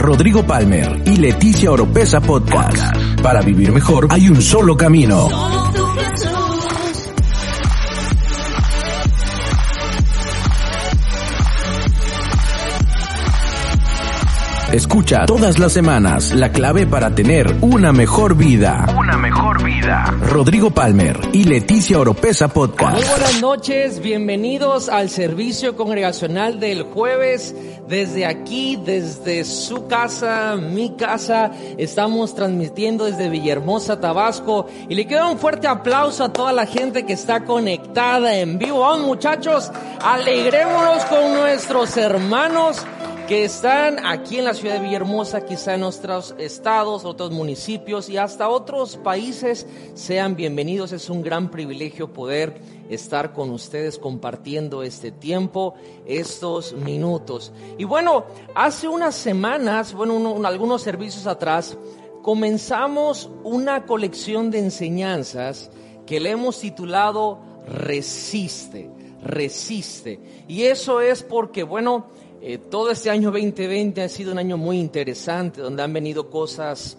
Rodrigo Palmer y Leticia Oropeza Podcast. Para vivir mejor hay un solo camino. Escucha todas las semanas la clave para tener una mejor vida. Una mejor vida. Rodrigo Palmer y Leticia Oropeza Podcast. Muy buenas noches, bienvenidos al servicio congregacional del jueves. Desde aquí, desde su casa, mi casa, estamos transmitiendo desde Villahermosa, Tabasco. Y le quiero dar un fuerte aplauso a toda la gente que está conectada en vivo. Vamos, muchachos, alegrémonos con nuestros hermanos que están aquí en la ciudad de Villahermosa, quizá en otros estados, otros municipios y hasta otros países. Sean bienvenidos, es un gran privilegio poder estar con ustedes compartiendo este tiempo, estos minutos. Y bueno, hace unas semanas, algunos servicios atrás, comenzamos una colección de enseñanzas que le hemos titulado Resiste, Resiste. Y eso es porque, todo este año 2020 ha sido un año muy interesante, donde han venido cosas,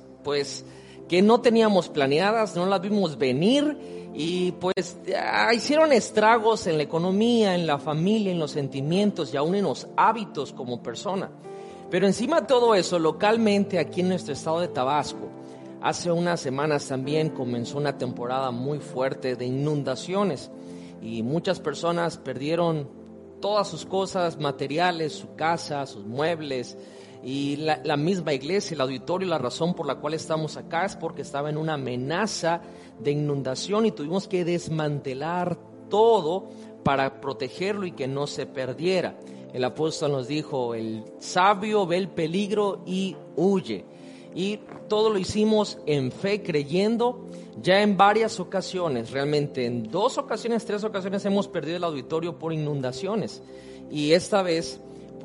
que no teníamos planeadas, no las vimos venir y hicieron estragos en la economía, en la familia, en los sentimientos y aún en los hábitos como persona. Pero encima de todo eso, localmente aquí en nuestro estado de Tabasco, hace unas semanas también comenzó una temporada muy fuerte de inundaciones y muchas personas perdieron todas sus cosas materiales, su casa, sus muebles y la misma iglesia, el auditorio. La razón por la cual estamos acá es porque estaba en una amenaza de inundación y tuvimos que desmantelar todo para protegerlo y que no se perdiera. El apóstol nos dijo: el sabio ve el peligro y huye. Y todo lo hicimos en fe, creyendo. Ya en varias ocasiones, realmente en 2 ocasiones, 3 ocasiones hemos perdido el auditorio por inundaciones. Y esta vez,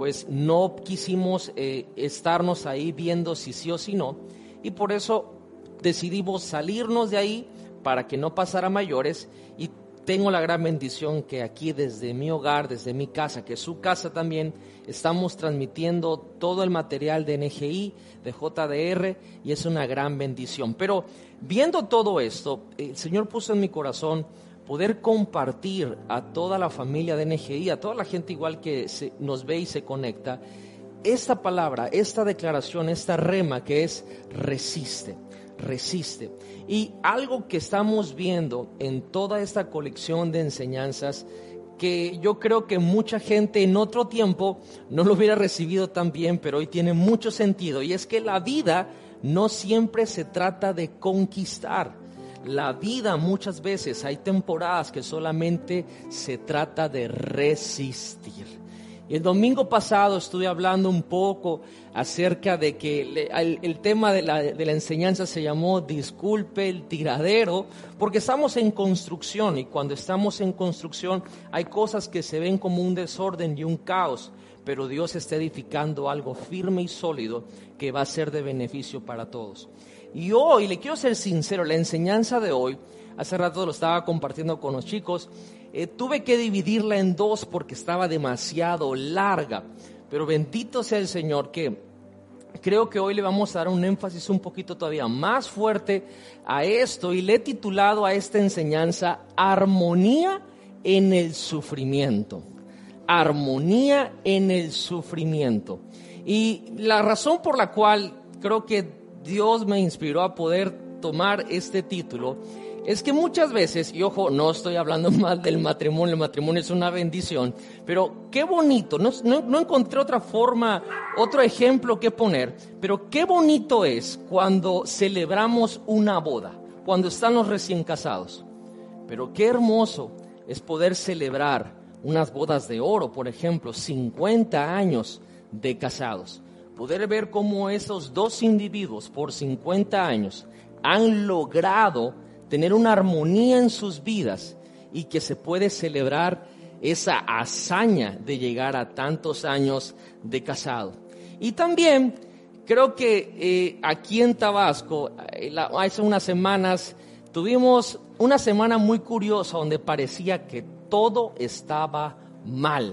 no quisimos estarnos ahí viendo si sí o si no. Y por eso decidimos salirnos de ahí para que no pasara mayores. Y tengo la gran bendición que aquí desde mi hogar, desde mi casa, que es su casa también, estamos transmitiendo todo el material de NGI, de JDR, y es una gran bendición. Pero viendo todo esto, el Señor puso en mi corazón poder compartir a toda la familia de NGI, a toda la gente igual que nos ve y se conecta, esta palabra, esta declaración, esta rema que es resiste. Resiste. Y algo que estamos viendo en toda esta colección de enseñanzas, que yo creo que mucha gente en otro tiempo no lo hubiera recibido tan bien, pero hoy tiene mucho sentido, y es que la vida no siempre se trata de conquistar. La vida muchas veces hay temporadas que solamente se trata de resistir. Y el domingo pasado estuve hablando un poco acerca de que el tema de la enseñanza se llamó Disculpe el tiradero, porque estamos en construcción, y cuando estamos en construcción hay cosas que se ven como un desorden y un caos, pero Dios está edificando algo firme y sólido que va a ser de beneficio para todos. Y hoy, le quiero ser sincero, la enseñanza de hoy, hace rato lo estaba compartiendo con los chicos, tuve que dividirla en 2 porque estaba demasiado larga, pero bendito sea el Señor que creo que hoy le vamos a dar un énfasis un poquito todavía más fuerte a esto, y le he titulado a esta enseñanza Armonía en el sufrimiento. Armonía en el sufrimiento. Y la razón por la cual creo que Dios me inspiró a poder tomar este título es que muchas veces, y ojo, no estoy hablando mal del matrimonio, el matrimonio es una bendición, pero qué bonito, no encontré otra forma, otro ejemplo que poner, pero qué bonito es cuando celebramos una boda, cuando están los recién casados, pero qué hermoso es poder celebrar unas bodas de oro, por ejemplo, 50 años de casados, poder ver cómo esos 2 individuos por 50 años han logrado tener una armonía en sus vidas y que se puede celebrar esa hazaña de llegar a tantos años de casado. Y también creo que aquí en Tabasco, hace unas semanas, tuvimos una semana muy curiosa donde parecía que todo estaba mal.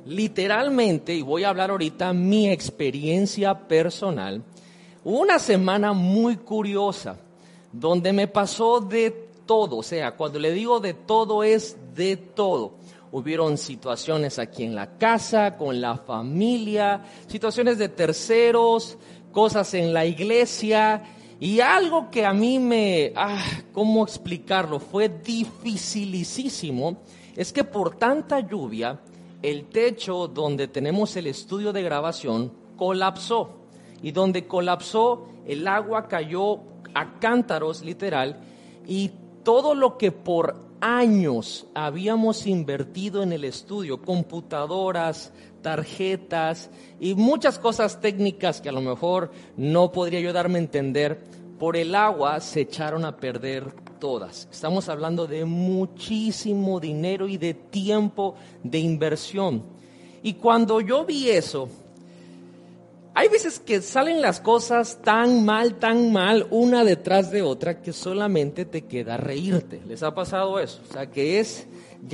literalmente, y voy a hablar ahorita mi experiencia personal, una semana muy curiosa, donde me pasó de todo. O sea, cuando le digo de todo, es de todo. Hubieron situaciones aquí en la casa, con la familia, situaciones de terceros, cosas en la iglesia, y algo que a mí ¿cómo explicarlo? Fue dificilísimo, es que por tanta lluvia, el techo donde tenemos el estudio de grabación colapsó, y donde colapsó, el agua cayó a cántaros, literal, y todo lo que por años habíamos invertido en el estudio, computadoras, tarjetas y muchas cosas técnicas que a lo mejor no podría yo darme a entender, por el agua se echaron a perder todas. Estamos hablando de muchísimo dinero y de tiempo de inversión. Y cuando yo vi eso, hay veces que salen las cosas tan mal, una detrás de otra, que solamente te queda reírte. ¿Les ha pasado eso? O sea, que es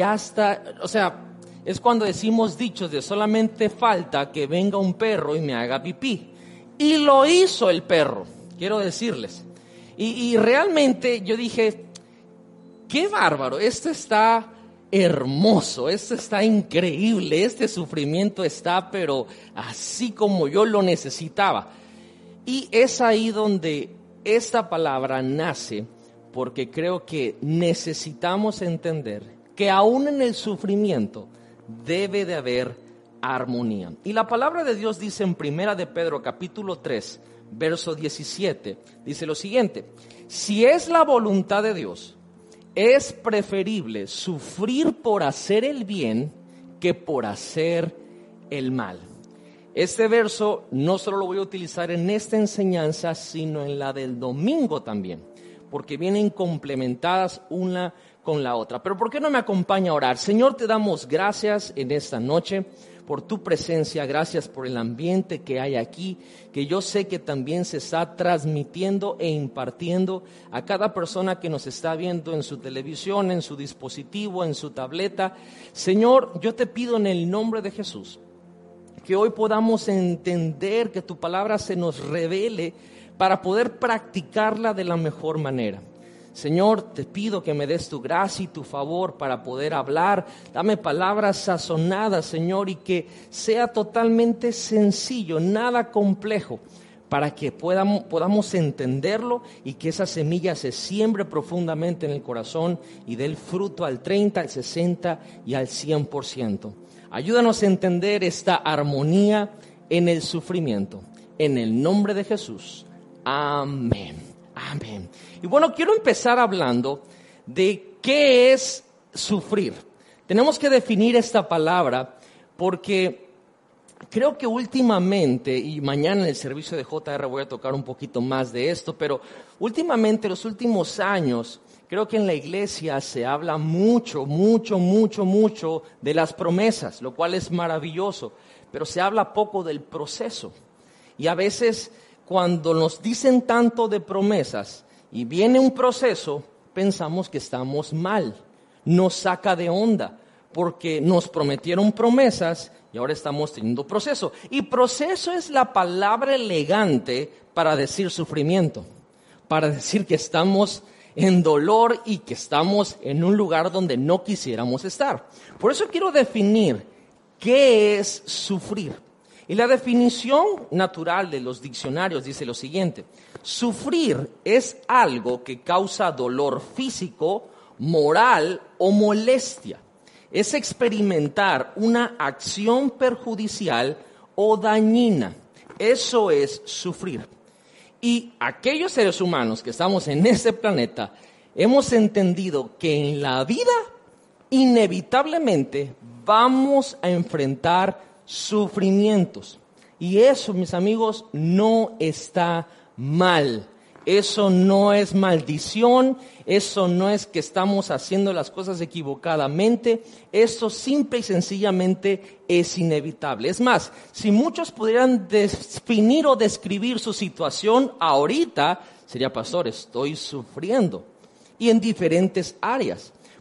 cuando decimos dichos de solamente falta que venga un perro y me haga pipí. Y lo hizo el perro, quiero decirles. Y realmente yo dije, qué bárbaro, esto está hermoso, esto está increíble, este sufrimiento está, pero así como yo lo necesitaba. Y es ahí donde esta palabra nace, porque creo que necesitamos entender que aún en el sufrimiento debe de haber armonía. Y la palabra de Dios dice en 1 de Pedro capítulo 3, verso 17, dice lo siguiente: si es la voluntad de Dios, es preferible sufrir por hacer el bien que por hacer el mal. Este verso no solo lo voy a utilizar en esta enseñanza, sino en la del domingo también, porque vienen complementadas una con la otra. Pero ¿por qué no me acompaña a orar? Señor, te damos gracias en esta noche por tu presencia, gracias por el ambiente que hay aquí, que yo sé que también se está transmitiendo e impartiendo a cada persona que nos está viendo en su televisión, en su dispositivo, en su tableta. Señor, yo te pido en el nombre de Jesús que hoy podamos entender, que tu palabra se nos revele para poder practicarla de la mejor manera. Señor, te pido que me des tu gracia y tu favor para poder hablar. Dame palabras sazonadas, Señor, y que sea totalmente sencillo, nada complejo, para que podamos entenderlo y que esa semilla se siembre profundamente en el corazón y dé el fruto al 30, al 60 y al 100%. Ayúdanos a entender esta armonía en el sufrimiento. En el nombre de Jesús. Amén. Amén. Y bueno, quiero empezar hablando de qué es sufrir. Tenemos que definir esta palabra porque creo que últimamente, y mañana en el servicio de JR voy a tocar un poquito más de esto, pero últimamente, los últimos años, creo que en la iglesia se habla mucho de las promesas, lo cual es maravilloso, pero se habla poco del proceso. Y a veces, cuando nos dicen tanto de promesas y viene un proceso, pensamos que estamos mal. Nos saca de onda porque nos prometieron promesas y ahora estamos teniendo proceso. Y proceso es la palabra elegante para decir sufrimiento, para decir que estamos en dolor y que estamos en un lugar donde no quisiéramos estar. Por eso quiero definir qué es sufrir. Y la definición natural de los diccionarios dice lo siguiente: sufrir es algo que causa dolor físico, moral o molestia. Es experimentar una acción perjudicial o dañina. Eso es sufrir. Y aquellos seres humanos que estamos en este planeta hemos entendido que en la vida inevitablemente vamos a enfrentar sufrimientos. Y eso, mis amigos, no está mal. Eso no es maldición, eso no es que estamos haciendo las cosas equivocadamente, eso simple y sencillamente es inevitable. Es más, si muchos pudieran definir o describir su situación ahorita, sería: pastor, estoy sufriendo. Y en diferentes áreas.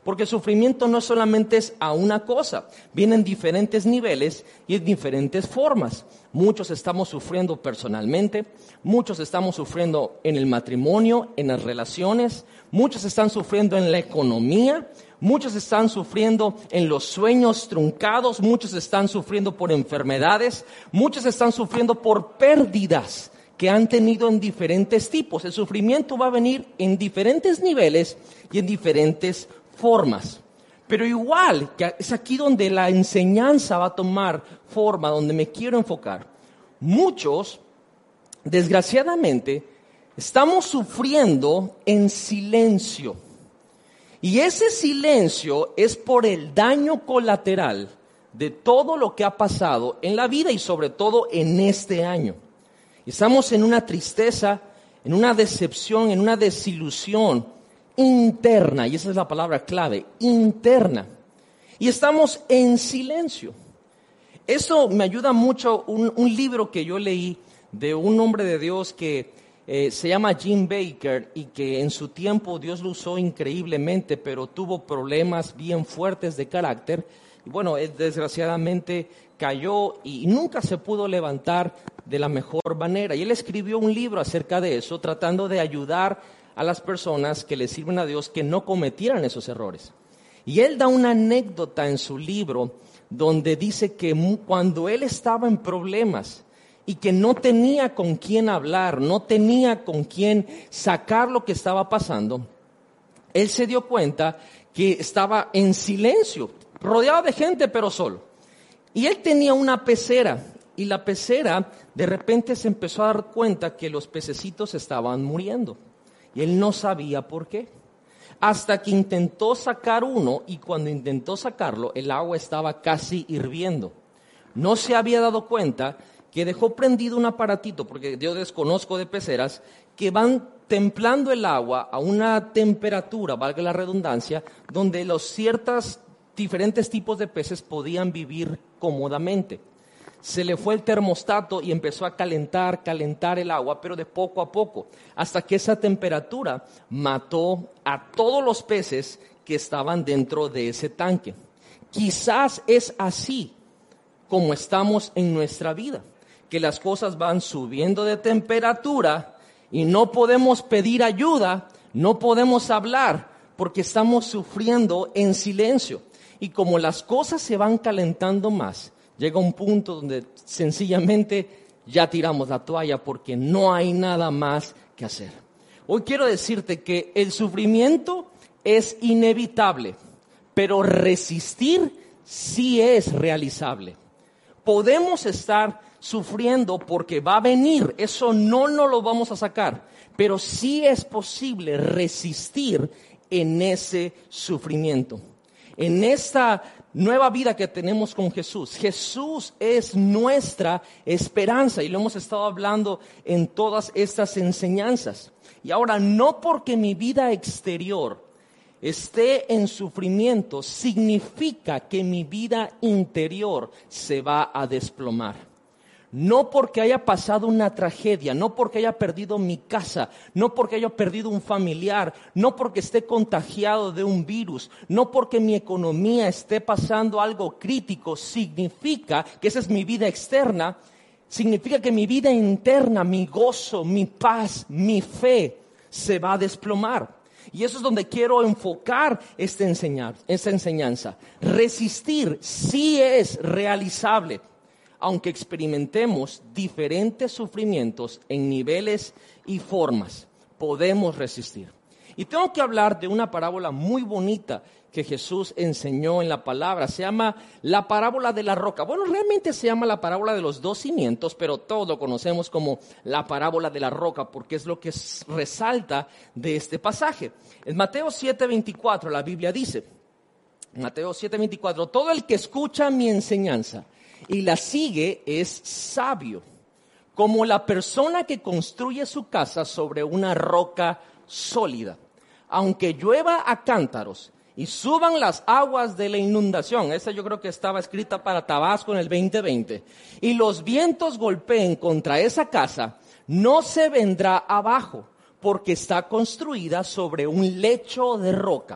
Porque el sufrimiento no solamente es a una cosa, viene en diferentes niveles y en diferentes formas. Muchos estamos sufriendo personalmente, muchos estamos sufriendo en el matrimonio, en las relaciones, muchos están sufriendo en la economía, muchos están sufriendo en los sueños truncados, muchos están sufriendo por enfermedades, muchos están sufriendo por pérdidas que han tenido en diferentes tipos. El sufrimiento va a venir en diferentes niveles y en diferentes formas. Pero igual, que es aquí donde la enseñanza va a tomar forma, donde me quiero enfocar. Muchos, desgraciadamente, estamos sufriendo en silencio. Y ese silencio es por el daño colateral de todo lo que ha pasado en la vida y sobre todo en este año. Estamos en una tristeza, en una decepción, en una desilusión interna, y esa es la palabra clave, interna. Y estamos en silencio. Eso me ayuda mucho, un libro que yo leí de un hombre de Dios que se llama Jim Baker y que en su tiempo Dios lo usó increíblemente, pero tuvo problemas bien fuertes de carácter. Y bueno, él desgraciadamente cayó y nunca se pudo levantar de la mejor manera. Y él escribió un libro acerca de eso, tratando de ayudar a las personas que le sirven a Dios que no cometieran esos errores. Y él da una anécdota en su libro donde dice que cuando él estaba en problemas y que no tenía con quién hablar, no tenía con quién sacar lo que estaba pasando, él se dio cuenta que estaba en silencio, rodeado de gente pero solo. Y él tenía una pecera y la pecera de repente se empezó a dar cuenta que los pececitos estaban muriendo. Y él no sabía por qué. Hasta que intentó sacar uno y cuando intentó sacarlo, el agua estaba casi hirviendo. No se había dado cuenta que dejó prendido un aparatito, porque yo desconozco de peceras, que van templando el agua a una temperatura, valga la redundancia, donde los ciertos diferentes tipos de peces podían vivir cómodamente. Se le fue el termostato y empezó a calentar el agua, pero de poco a poco, hasta que esa temperatura mató a todos los peces que estaban dentro de ese tanque. Quizás es así como estamos en nuestra vida, que las cosas van subiendo de temperatura y no podemos pedir ayuda, no podemos hablar, porque estamos sufriendo en silencio. Y como las cosas se van calentando más, llega un punto donde sencillamente ya tiramos la toalla porque no hay nada más que hacer. Hoy quiero decirte que el sufrimiento es inevitable, pero resistir sí es realizable. Podemos estar sufriendo porque va a venir, eso no nos lo vamos a sacar, pero sí es posible resistir en ese sufrimiento. En esta nueva vida que tenemos con Jesús. Jesús es nuestra esperanza y lo hemos estado hablando en todas estas enseñanzas. Y ahora, no porque mi vida exterior esté en sufrimiento, significa que mi vida interior se va a desplomar. No porque haya pasado una tragedia, no porque haya perdido mi casa, no porque haya perdido un familiar, no porque esté contagiado de un virus, no porque mi economía esté pasando algo crítico, significa que esa es mi vida externa, significa que mi vida interna, mi gozo, mi paz, mi fe se va a desplomar. Y eso es donde quiero enfocar esta enseñanza. Resistir sí es realizable, aunque experimentemos diferentes sufrimientos en niveles y formas, podemos resistir. Y tengo que hablar de una parábola muy bonita que Jesús enseñó en la palabra. Se llama la parábola de la roca. Bueno, realmente se llama la parábola de los 2 cimientos, pero todos lo conocemos como la parábola de la roca, porque es lo que resalta de este pasaje. En Mateo 7:24 la Biblia dice, Mateo 7:24, todo el que escucha mi enseñanza y la sigue es sabio, como la persona que construye su casa sobre una roca sólida. Aunque llueva a cántaros y suban las aguas de la inundación, esa yo creo que estaba escrita para Tabasco en el 2020, y los vientos golpeen contra esa casa, no se vendrá abajo, porque está construida sobre un lecho de roca.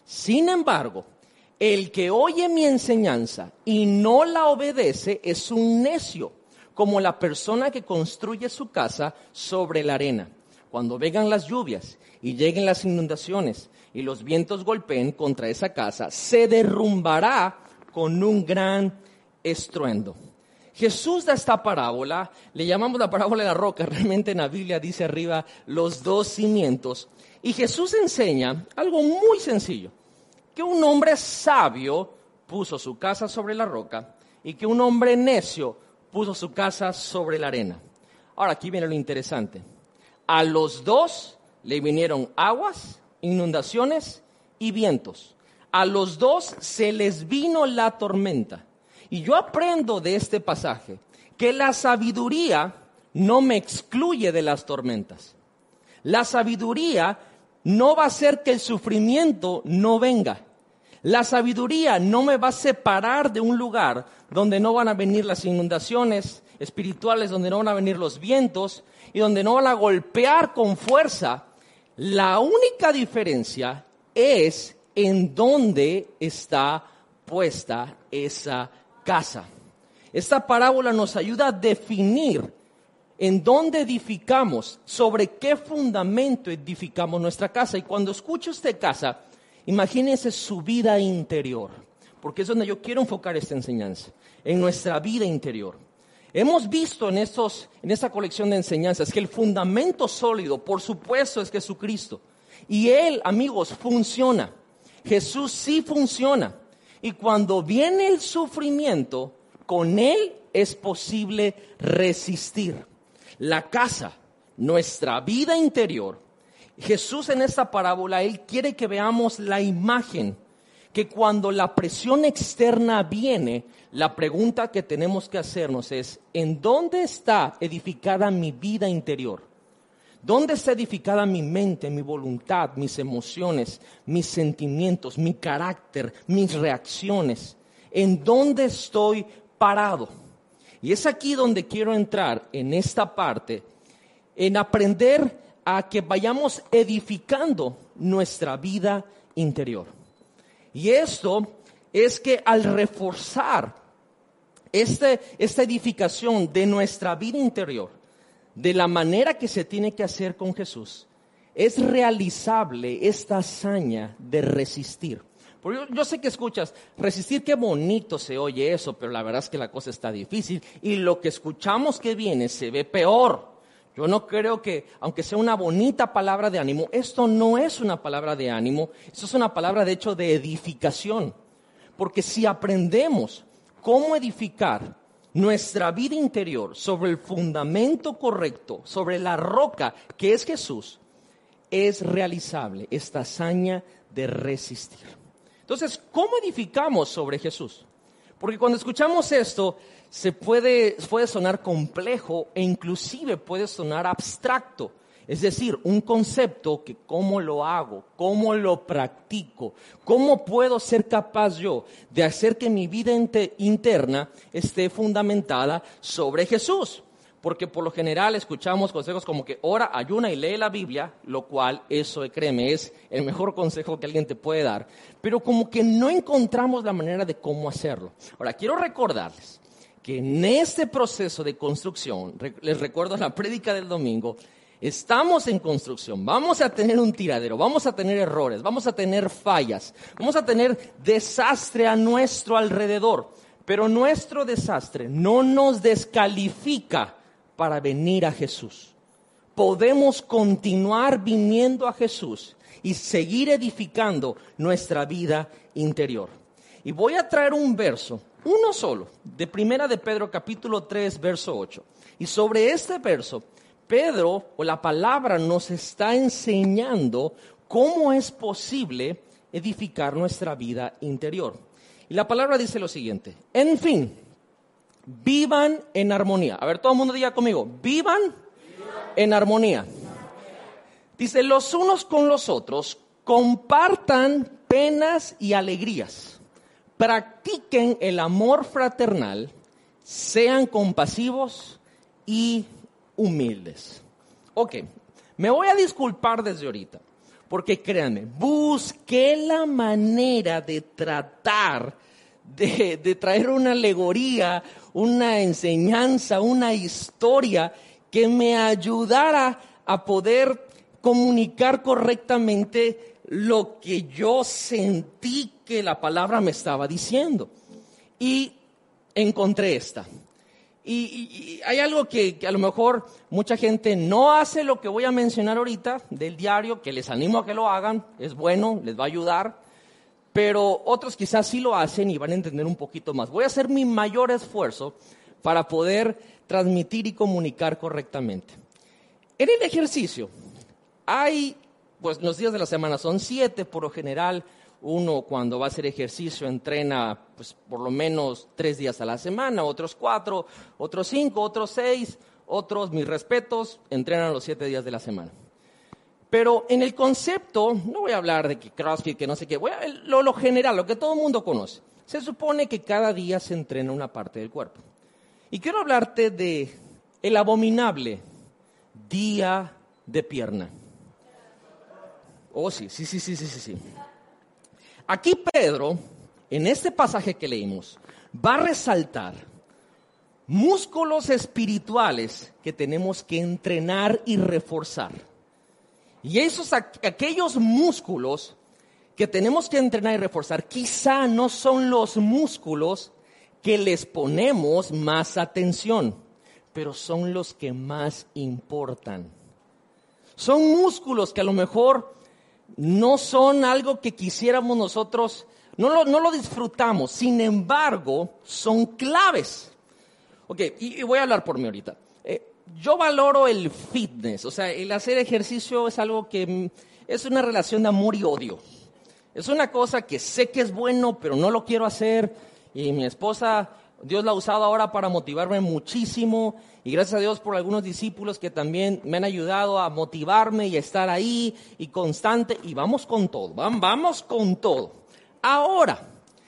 Sin embargo, el que oye mi enseñanza y no la obedece es un necio, como la persona que construye su casa sobre la arena. Cuando vengan las lluvias y lleguen las inundaciones y los vientos golpeen contra esa casa, se derrumbará con un gran estruendo. Jesús da esta parábola, le llamamos la parábola de la roca, realmente en la Biblia dice arriba los dos cimientos. Y Jesús enseña algo muy sencillo, que un hombre sabio puso su casa sobre la roca y que un hombre necio puso su casa sobre la arena. Ahora aquí viene lo interesante. A los dos le vinieron aguas, inundaciones y vientos. A los dos se les vino la tormenta. Y yo aprendo de este pasaje que la sabiduría no me excluye de las tormentas. La sabiduría no va a hacer que el sufrimiento no venga. La sabiduría no me va a separar de un lugar donde no van a venir las inundaciones espirituales, donde no van a venir los vientos y donde no van a golpear con fuerza. La única diferencia es en dónde está puesta esa casa. Esta parábola nos ayuda a definir en dónde edificamos, sobre qué fundamento edificamos nuestra casa. Y cuando escucho usted casa, imagínense su vida interior, porque es donde yo quiero enfocar esta enseñanza, en nuestra vida interior. Hemos visto en esta colección de enseñanzas que el fundamento sólido, por supuesto, es Jesucristo. Y Él, amigos, funciona. Jesús sí funciona. Y cuando viene el sufrimiento, con Él es posible resistir. La casa, nuestra vida interior. Jesús en esta parábola, Él quiere que veamos la imagen, que cuando la presión externa viene, la pregunta que tenemos que hacernos es, ¿en dónde está edificada mi vida interior? ¿Dónde está edificada mi mente, mi voluntad, mis emociones, mis sentimientos, mi carácter, mis reacciones? ¿En dónde estoy parado? Y es aquí donde quiero entrar en esta parte, en aprender a que vayamos edificando nuestra vida interior. Y esto es que al reforzar esta edificación de nuestra vida interior, de la manera que se tiene que hacer con Jesús, es realizable esta hazaña de resistir. Porque yo sé que escuchas, resistir, qué bonito se oye eso, pero la verdad es que la cosa está difícil y lo que escuchamos que viene se ve peor. Yo no creo que, aunque sea una bonita palabra de ánimo, esto no es una palabra de ánimo, esto es una palabra de hecho de edificación. Porque si aprendemos cómo edificar nuestra vida interior sobre el fundamento correcto, sobre la roca que es Jesús, es realizable esta hazaña de resistir. Entonces, ¿cómo edificamos sobre Jesús? Porque cuando escuchamos esto, puede sonar complejo e inclusive puede sonar abstracto. Es decir, un concepto que cómo lo hago, cómo lo practico, cómo puedo ser capaz yo de hacer que mi vida interna esté fundamentada sobre Jesús. Porque por lo general escuchamos consejos como que ora, ayuna y lee la Biblia, lo cual, eso créeme, es el mejor consejo que alguien te puede dar. Pero como que no encontramos la manera de cómo hacerlo. Ahora, quiero recordarles que en este proceso de construcción, les recuerdo la prédica del domingo, estamos en construcción, vamos a tener un tiradero, vamos a tener errores, vamos a tener fallas, vamos a tener desastre a nuestro alrededor. Pero nuestro desastre no nos descalifica para venir a Jesús. Podemos continuar viniendo a Jesús y seguir edificando nuestra vida interior. Y voy a traer un verso, uno solo, de Primera de Pedro capítulo 3, verso 8. Y sobre este verso, Pedro, o la palabra, nos está enseñando cómo es posible edificar nuestra vida interior. Y la palabra dice lo siguiente: en fin, vivan en armonía. A ver, todo el mundo diga conmigo, vivan en armonía. Dice, los unos con los otros, compartan penas y alegrías, practiquen el amor fraternal, sean compasivos y humildes. Ok, me voy a disculpar desde ahorita, Porque créanme, busqué la manera de tratar de traer una alegoría, una enseñanza, una historia que me ayudara a poder comunicar correctamente lo que yo sentí que la palabra me estaba diciendo. Y encontré esta. Y hay algo que a lo mejor mucha gente no hace, lo que voy a mencionar ahorita del diario, que les animo a que lo hagan, es bueno, les va a ayudar, pero otros quizás sí lo hacen y van a entender un poquito más. Voy a hacer mi mayor esfuerzo para poder transmitir y comunicar correctamente. En el ejercicio, pues los días de la semana son 7 por lo general. Uno cuando va a hacer ejercicio entrena pues por lo menos 3 días a la semana, otros 4, otros 5, otros 6, otros, mis respetos, entrenan los 7 días de la semana. Pero en el concepto, no voy a hablar de que CrossFit, que no sé qué, lo general, lo que todo el mundo conoce. Se supone que cada día se entrena una parte del cuerpo. Y quiero hablarte de el abominable día de pierna. Oh, sí. Aquí Pedro, en este pasaje que leímos, va a resaltar músculos espirituales que tenemos que entrenar y reforzar. Y aquellos músculos que tenemos que entrenar y reforzar, quizá no son los músculos que les ponemos más atención, pero son los que más importan. Son músculos que a lo mejor no son algo que quisiéramos nosotros, no lo disfrutamos, sin embargo, son claves. Ok, y voy a hablar por mí ahorita. Yo valoro el fitness, o sea, el hacer ejercicio es algo que es una relación de amor y odio. Es una cosa que sé que es bueno, pero no lo quiero hacer. Y mi esposa, Dios la ha usado ahora para motivarme muchísimo. Y gracias a Dios por algunos discípulos que también me han ayudado a motivarme y a estar ahí y constante. Y vamos con todo, vamos con todo. Ahora,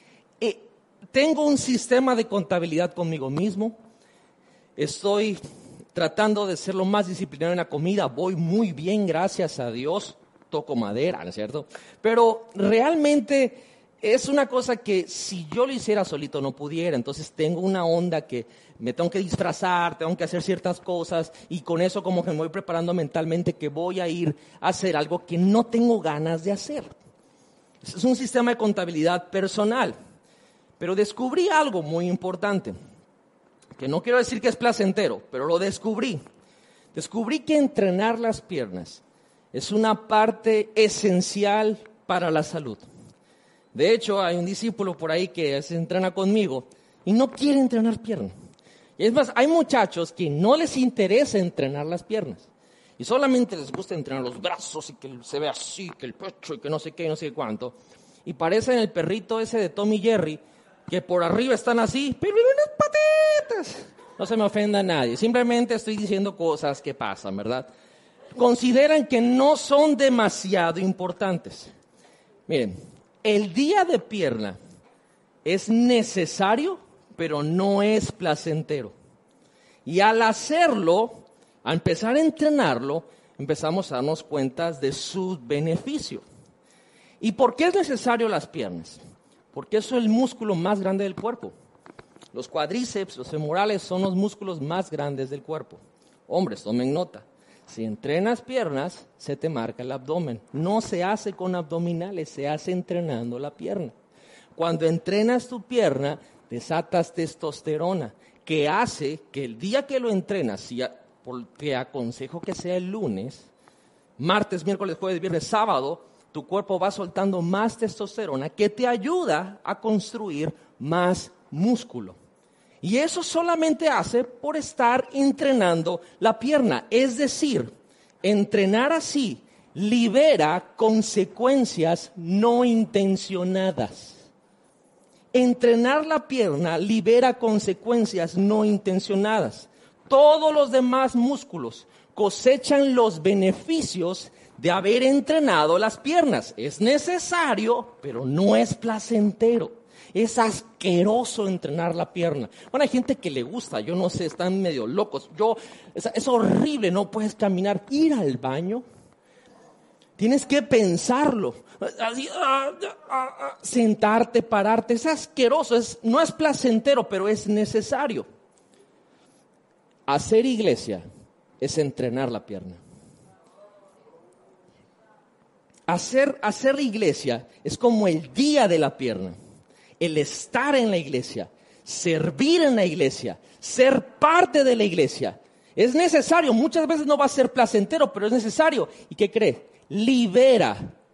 tengo un sistema de contabilidad conmigo mismo. Estoy tratando de ser lo más disciplinado en la comida. Voy muy bien, gracias a Dios. Toco madera, ¿no es cierto? Pero realmente es una cosa que si yo lo hiciera solito no pudiera. Entonces tengo una onda que me tengo que disfrazar, tengo que hacer ciertas cosas y con eso como que me voy preparando mentalmente que voy a ir a hacer algo que no tengo ganas de hacer. Es un sistema de contabilidad personal. Pero descubrí algo muy importante, que no quiero decir que es placentero, pero lo descubrí. Descubrí que entrenar las piernas es una parte esencial para la salud. De hecho, hay un discípulo por ahí que se entrena conmigo y no quiere entrenar piernas. Y es más, hay muchachos que no les interesa entrenar las piernas. Y solamente les gusta entrenar los brazos y que se vea así, que el pecho y que no sé qué y no sé cuánto. Y parecen el perrito ese de Tom y Jerry, que por arriba están así, pero en unas patitas. No se me ofenda a nadie, simplemente estoy diciendo cosas que pasan, ¿verdad? Consideran que no son demasiado importantes. Miren, el día de pierna es necesario, pero no es placentero. Y al hacerlo, a empezar a entrenarlo, empezamos a darnos cuenta de sus beneficios. ¿Y por qué es necesario las piernas? Porque eso es el músculo más grande del cuerpo. Los cuádriceps, los femorales son los músculos más grandes del cuerpo. Hombres, tomen nota. Si entrenas piernas, se te marca el abdomen. No se hace con abdominales, se hace entrenando la pierna. Cuando entrenas tu pierna, desatas testosterona, que hace que el día que lo entrenas, te aconsejo que sea el lunes, martes, miércoles, jueves, viernes, sábado, tu cuerpo va soltando más testosterona que te ayuda a construir más músculo. Y eso solamente hace por estar entrenando la pierna. Es decir, entrenar así libera consecuencias no intencionadas. Entrenar la pierna libera consecuencias no intencionadas. Todos los demás músculos cosechan los beneficios de haber entrenado las piernas. Es necesario, pero no es placentero. Es asqueroso entrenar la pierna. Bueno, hay gente que le gusta, yo no sé, están medio locos. Es horrible, no puedes caminar, ir al baño. Tienes que pensarlo. Así, sentarte, pararte. Es asqueroso, no es placentero, pero es necesario. Hacer iglesia es entrenar la pierna. Hacer iglesia es como el día de la pierna. El estar en la iglesia, servir en la iglesia, ser parte de la iglesia. Es necesario, muchas veces no va a ser placentero, pero es necesario. ¿Y qué cree? Libera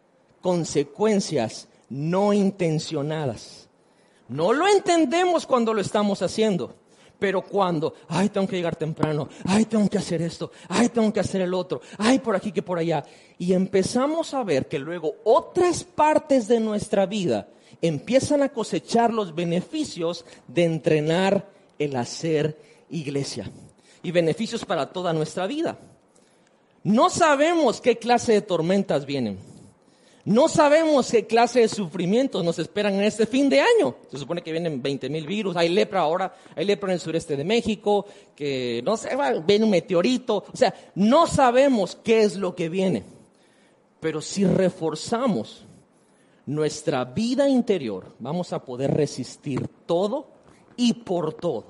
consecuencias no intencionadas. No lo entendemos cuando lo estamos haciendo, pero cuando, tengo que llegar temprano, tengo que hacer esto, tengo que hacer el otro, por aquí que por allá. Y empezamos a ver que luego otras partes de nuestra vida empiezan a cosechar los beneficios de entrenar el hacer iglesia. Y beneficios para toda nuestra vida. No sabemos qué clase de tormentas vienen. No sabemos qué clase de sufrimientos nos esperan en este fin de año. Se supone que vienen 20,000 virus. Hay lepra ahora, hay lepra en el sureste de México, que no sé, viene un meteorito. O sea, no sabemos qué es lo que viene. Pero si reforzamos nuestra vida interior, vamos a poder resistir todo y por todo.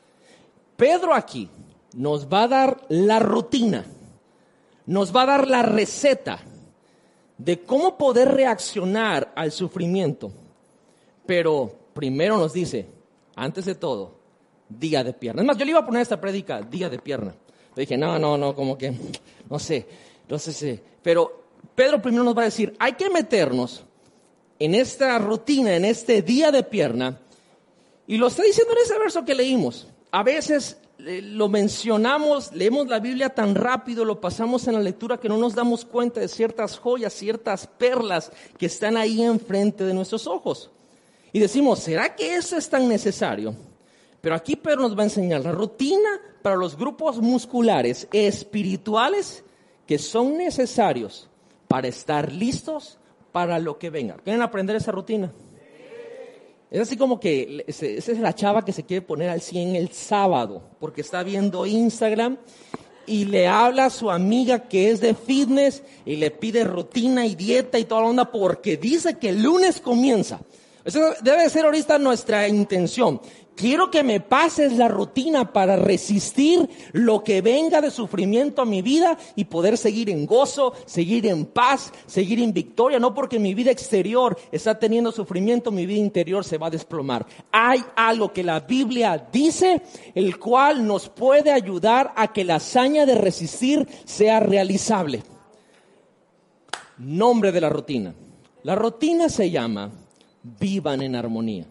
Pedro aquí nos va a dar la rutina, nos va a dar la receta de cómo poder reaccionar al sufrimiento. Pero primero nos dice, antes de todo, día de pierna. Es más, yo le iba a poner esta prédica, día de pierna. Le dije, no, como que, no sé. Pero Pedro primero nos va a decir, hay que meternos en esta rutina, en este día de pierna. Y lo está diciendo en ese verso que leímos. A veces lo mencionamos, leemos la Biblia tan rápido, lo pasamos en la lectura que no nos damos cuenta de ciertas joyas, ciertas perlas que están ahí enfrente de nuestros ojos. Y decimos, ¿será que eso es tan necesario? Pero aquí Pedro nos va a enseñar la rutina para los grupos musculares espirituales que son necesarios para estar listos para lo que venga. ¿Quieren aprender esa rutina? Es así como que esa es la chava que se quiere poner al 100 el sábado, porque está viendo Instagram y le habla a su amiga que es de fitness y le pide rutina y dieta y toda la onda porque dice que el lunes comienza. Eso debe ser ahorita nuestra intención. Quiero que me pases la rutina para resistir lo que venga de sufrimiento a mi vida y poder seguir en gozo, seguir en paz, seguir en victoria. No porque mi vida exterior está teniendo sufrimiento, mi vida interior se va a desplomar. Hay algo que la Biblia dice, el cual nos puede ayudar a que la hazaña de resistir sea realizable. Nombre de la rutina. La rutina se llama Vivan en Armonía.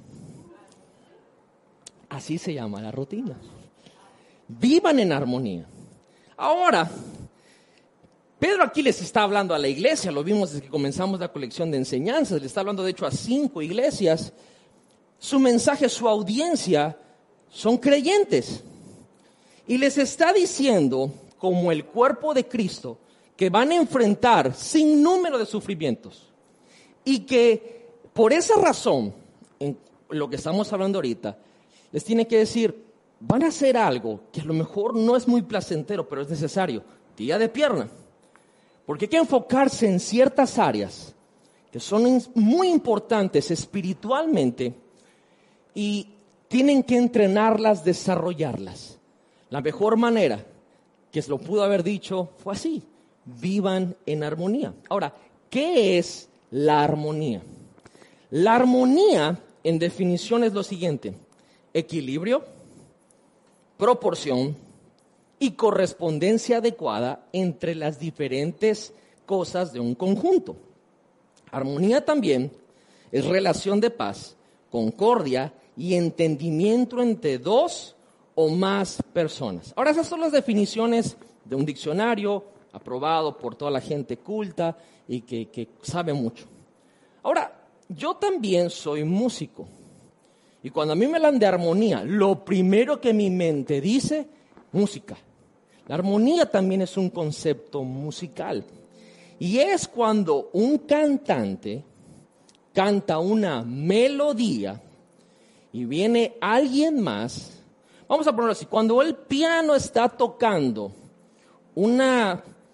Así se llama la rutina. Vivan en armonía. Ahora, Pedro aquí les está hablando a la iglesia, lo vimos desde que comenzamos la colección de enseñanzas, le está hablando de hecho a 5 iglesias. Su mensaje, su audiencia son creyentes. Y les está diciendo, como el cuerpo de Cristo, que van a enfrentar sin número de sufrimientos. Y que por esa razón, en lo que estamos hablando ahorita, les tiene que decir, van a hacer algo que a lo mejor no es muy placentero, pero es necesario. Día de pierna. Porque hay que enfocarse en ciertas áreas que son muy importantes espiritualmente y tienen que entrenarlas, desarrollarlas. La mejor manera que se lo pudo haber dicho fue así. Vivan en armonía. Ahora, ¿qué es la armonía? La armonía, en definición, es lo siguiente. Equilibrio, proporción y correspondencia adecuada entre las diferentes cosas de un conjunto. Armonía también es relación de paz, concordia y entendimiento entre 2 o más personas. Ahora, esas son las definiciones de un diccionario aprobado por toda la gente culta y que sabe mucho. Ahora, yo también soy músico. Y cuando a mí me hablan de armonía, lo primero que mi mente dice, música. La armonía también es un concepto musical. Y es cuando un cantante canta una melodía y viene alguien más. Vamos a ponerlo así, cuando el piano está tocando una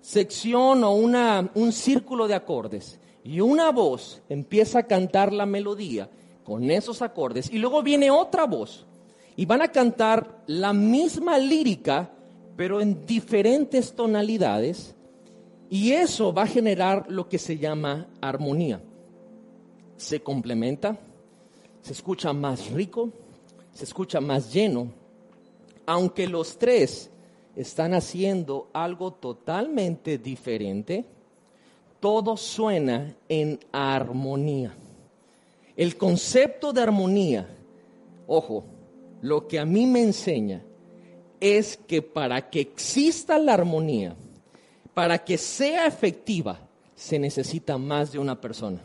sección o un círculo de acordes y una voz empieza a cantar la melodía con esos acordes y luego viene otra voz y van a cantar la misma lírica pero en diferentes tonalidades, y eso va a generar lo que se llama armonía. Se complementa, se escucha más rico, se escucha más lleno, aunque los tres están haciendo algo totalmente diferente, todo suena en armonía. El concepto de armonía, ojo, lo que a mí me enseña es que para que exista la armonía, para que sea efectiva, se necesita más de una persona.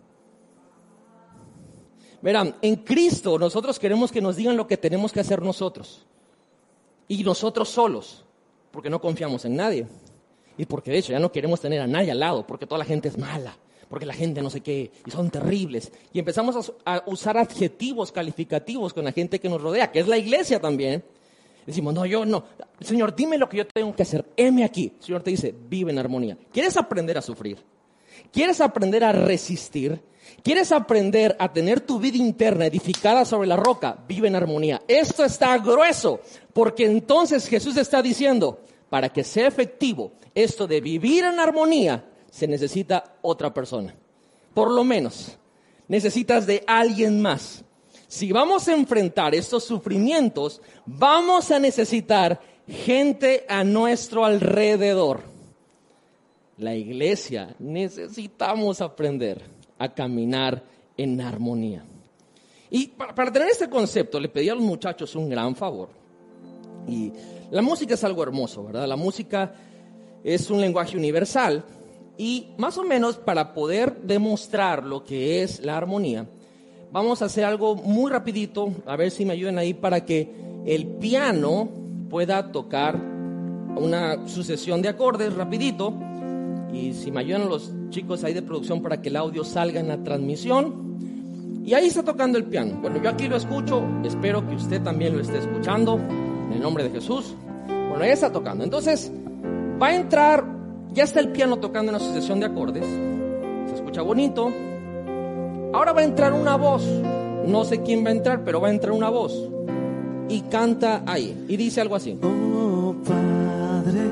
Verán, en Cristo nosotros queremos que nos digan lo que tenemos que hacer nosotros. Y nosotros solos, porque no confiamos en nadie. Y porque de hecho ya no queremos tener a nadie al lado, porque toda la gente es mala, porque la gente no sé qué, y son terribles. Y empezamos a usar adjetivos calificativos con la gente que nos rodea, que es la iglesia también. Decimos, no, yo no. Señor, dime lo que yo tengo que hacer. Heme aquí. El Señor te dice, vive en armonía. ¿Quieres aprender a sufrir? ¿Quieres aprender a resistir? ¿Quieres aprender a tener tu vida interna edificada sobre la roca? Vive en armonía. Esto está grueso, porque entonces Jesús está diciendo, para que sea efectivo esto de vivir en armonía, se necesita otra persona. Por lo menos, necesitas de alguien más. Si vamos a enfrentar estos sufrimientos, vamos a necesitar gente a nuestro alrededor. La iglesia necesitamos aprender a caminar en armonía. Y para tener este concepto, le pedí a los muchachos un gran favor. Y la música es algo hermoso, ¿verdad? La música es un lenguaje universal. Y más o menos para poder demostrar lo que es la armonía, vamos a hacer algo muy rapidito, a ver si me ayudan ahí para que el piano pueda tocar una sucesión de acordes rapidito. Y si me ayudan los chicos ahí de producción para que el audio salga en la transmisión. Y ahí está tocando el piano. Bueno, yo aquí lo escucho, espero que usted también lo esté escuchando, en el nombre de Jesús. Bueno, ahí está tocando. Entonces, va a entrar, ya está el piano tocando en la sucesión de acordes. Se escucha bonito. Ahora va a entrar una voz, no sé quién va a entrar, pero va a entrar una voz y canta ahí, y dice algo así. Oh Padre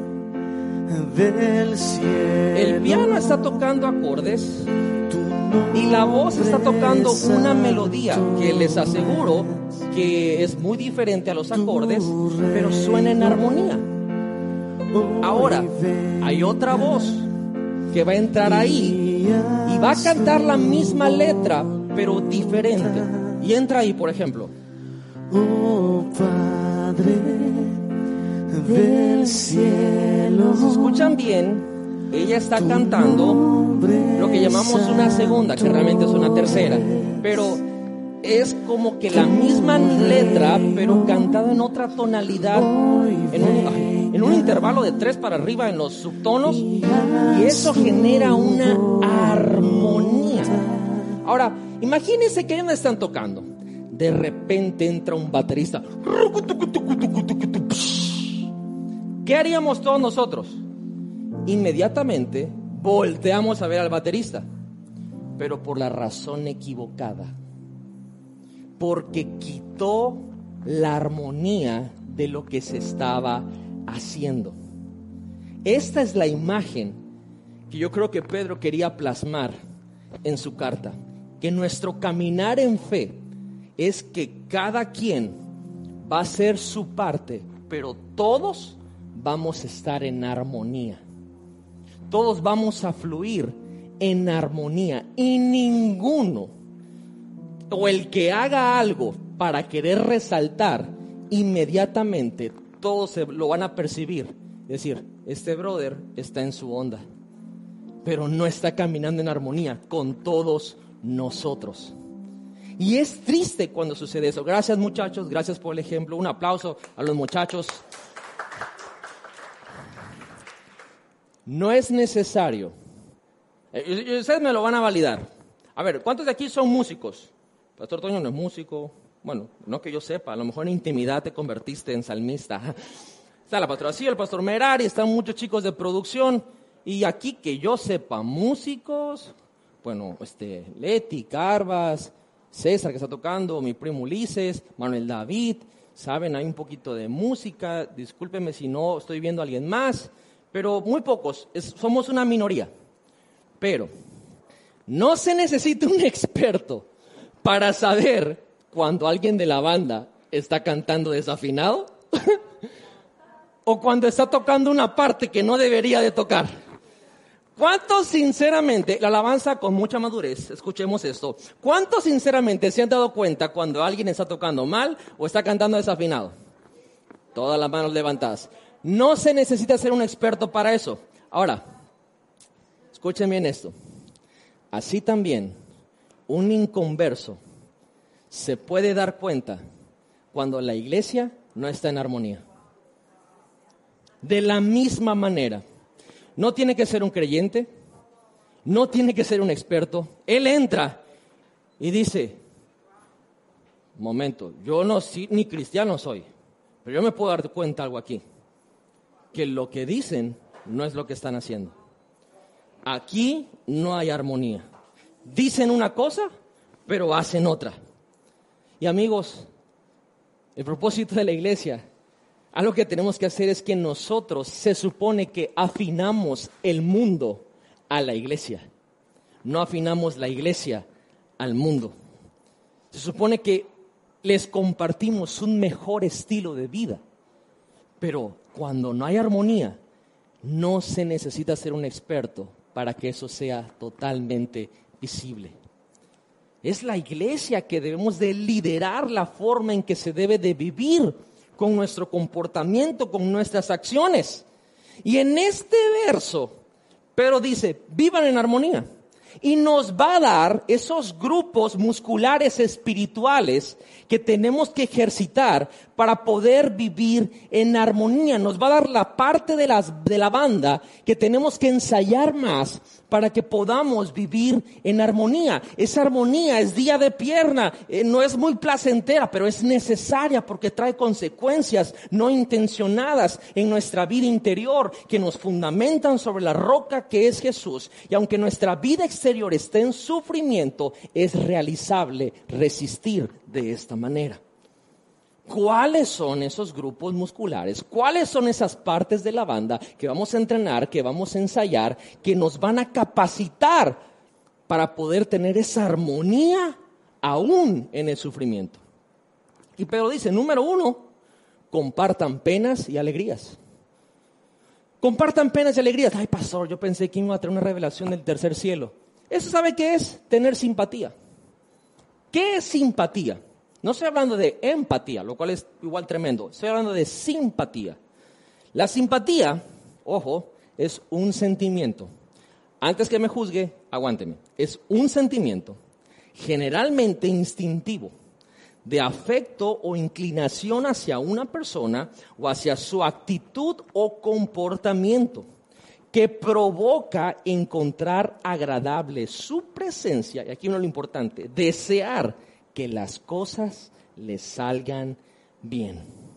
del cielo. El piano está tocando acordes y la voz está tocando una melodía que les aseguro que es muy diferente a los acordes, pero suena en armonía. Ahora, hay otra voz que va a entrar ahí y va a cantar la misma letra, pero diferente. Y entra ahí, por ejemplo. Oh Padre del cielo. Si escuchan bien, ella está cantando lo que llamamos una segunda, que realmente es una tercera. Pero es como que la misma letra, pero cantada en otra tonalidad, en un intervalo de 3 para arriba en los subtonos, y eso genera una armonía. Ahora, imagínense que ellos están tocando. De repente entra un baterista. ¿Qué haríamos todos nosotros? Inmediatamente volteamos a ver al baterista, pero por la razón equivocada. Porque quitó la armonía de lo que se estaba haciendo. Esta es la imagen que yo creo que Pedro quería plasmar en su carta. Que nuestro caminar en fe es que cada quien va a hacer su parte, pero todos vamos a estar en armonía. Todos vamos a fluir en armonía. Y ninguno, o el que haga algo para querer resaltar, inmediatamente todos lo van a percibir. Es decir, este brother está en su onda, pero no está caminando en armonía con todos nosotros. Y es triste cuando sucede eso. Gracias, muchachos, gracias por el ejemplo. Un aplauso a los muchachos. No es necesario. Ustedes me lo van a validar. A ver, ¿cuántos de aquí son músicos? Pastor Toño no es músico. Bueno, no que yo sepa, a lo mejor en intimidad te convertiste en salmista. Está la pastora Silvia, el pastor Merari, están muchos chicos de producción. Y aquí que yo sepa, músicos, bueno, Leti, Carvas, César que está tocando, mi primo Ulises, Manuel David, saben, hay un poquito de música, discúlpenme si no estoy viendo a alguien más, pero muy pocos, somos una minoría. Pero no se necesita un experto para saber cuando alguien de la banda está cantando desafinado o cuando está tocando una parte que no debería de tocar. ¿Cuántos sinceramente, la alabanza con mucha madurez, escuchemos esto, cuántos sinceramente se han dado cuenta cuando alguien está tocando mal o está cantando desafinado? Todas las manos levantadas. No se necesita ser un experto para eso. Ahora, escuchen bien esto. Así también, un inconverso se puede dar cuenta cuando la iglesia no está en armonía. De la misma manera, no tiene que ser un creyente, no tiene que ser un experto. Él entra y dice, momento, yo no ni cristiano soy, pero yo me puedo dar cuenta algo aquí, que lo que dicen no es lo que están haciendo. Aquí no hay armonía. Dicen una cosa, pero hacen otra. Y amigos, el propósito de la iglesia, algo que tenemos que hacer es que nosotros se supone que afinamos el mundo a la iglesia. No afinamos la iglesia al mundo. Se supone que les compartimos un mejor estilo de vida. Pero cuando no hay armonía, no se necesita ser un experto para que eso sea totalmente visible. Es la iglesia que debemos de liderar la forma en que se debe de vivir con nuestro comportamiento, con nuestras acciones. Y en este verso, Pedro dice, vivan en armonía. Y nos va a dar esos grupos musculares espirituales que tenemos que ejercitar para poder vivir en armonía. Nos va a dar la parte de la banda que tenemos que ensayar más para que podamos vivir en armonía. Esa armonía es día de pierna, no es muy placentera, pero es necesaria porque trae consecuencias no intencionadas en nuestra vida interior que nos fundamentan sobre la roca que es Jesús. Y aunque nuestra vida exterior esté en sufrimiento, es realizable resistir de esta manera. ¿Cuáles son esos grupos musculares? ¿Cuáles son esas partes de la banda que vamos a entrenar, que vamos a ensayar, que nos van a capacitar para poder tener esa armonía aún en el sufrimiento? Y Pedro dice, número 1, compartan penas y alegrías. Compartan penas y alegrías. Ay, pastor, yo pensé que iba a tener una revelación del tercer cielo. ¿Eso sabe qué es? Tener simpatía. ¿Qué es simpatía? No estoy hablando de empatía, lo cual es igual tremendo. Estoy hablando de simpatía. La simpatía, ojo, es un sentimiento. Antes que me juzgue, aguánteme. Es un sentimiento generalmente instintivo de afecto o inclinación hacia una persona o hacia su actitud o comportamiento que provoca encontrar agradable su presencia. Y aquí viene lo importante, desear que las cosas les salgan bien.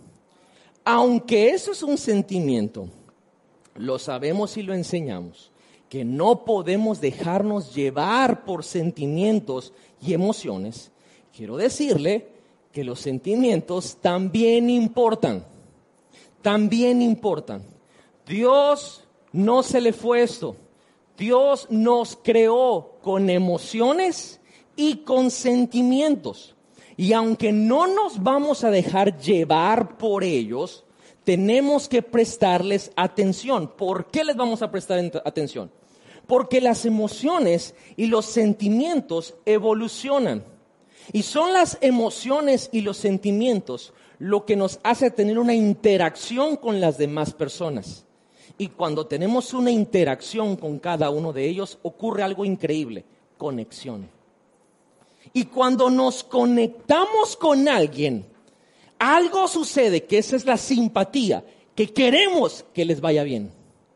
Aunque eso es un sentimiento, lo sabemos y lo enseñamos, que no podemos dejarnos llevar por sentimientos y emociones. Quiero decirle que los sentimientos también importan. También importan. Dios no se le fue esto. Dios nos creó con emociones y con sentimientos. Y aunque no nos vamos a dejar llevar por ellos, tenemos que prestarles atención. ¿Por qué les vamos a prestar atención? Porque las emociones y los sentimientos evolucionan. Y son las emociones y los sentimientos lo que nos hace tener una interacción con las demás personas. Y cuando tenemos una interacción con cada uno de ellos, ocurre algo increíble, conexión. Y cuando nos conectamos con alguien, algo sucede, que esa es la simpatía, que queremos que les vaya bien.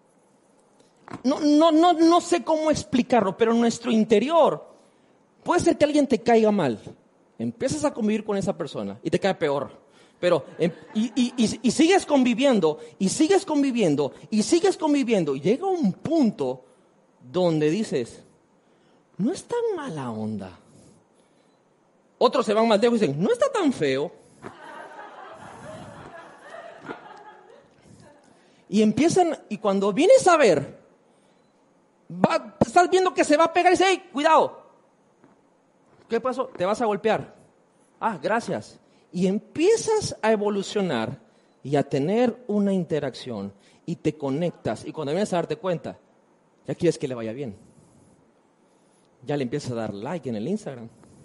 No sé cómo explicarlo, pero en nuestro interior puede ser que alguien te caiga mal. Empiezas a convivir con esa persona y te cae peor. Pero, y sigues conviviendo, y sigues conviviendo, y sigues conviviendo, y llega un punto donde dices, no es tan mala onda. Otros se van más lejos y dicen, no está tan feo. Y empiezan, y cuando vienes a ver, estás viendo que se va a pegar y dices, hey, cuidado. ¿Qué pasó? Te vas a golpear. Ah, gracias. Y empiezas a evolucionar y a tener una interacción y te conectas. Y cuando vienes a darte cuenta, ya quieres que le vaya bien. Ya le empiezas a dar like en el Instagram.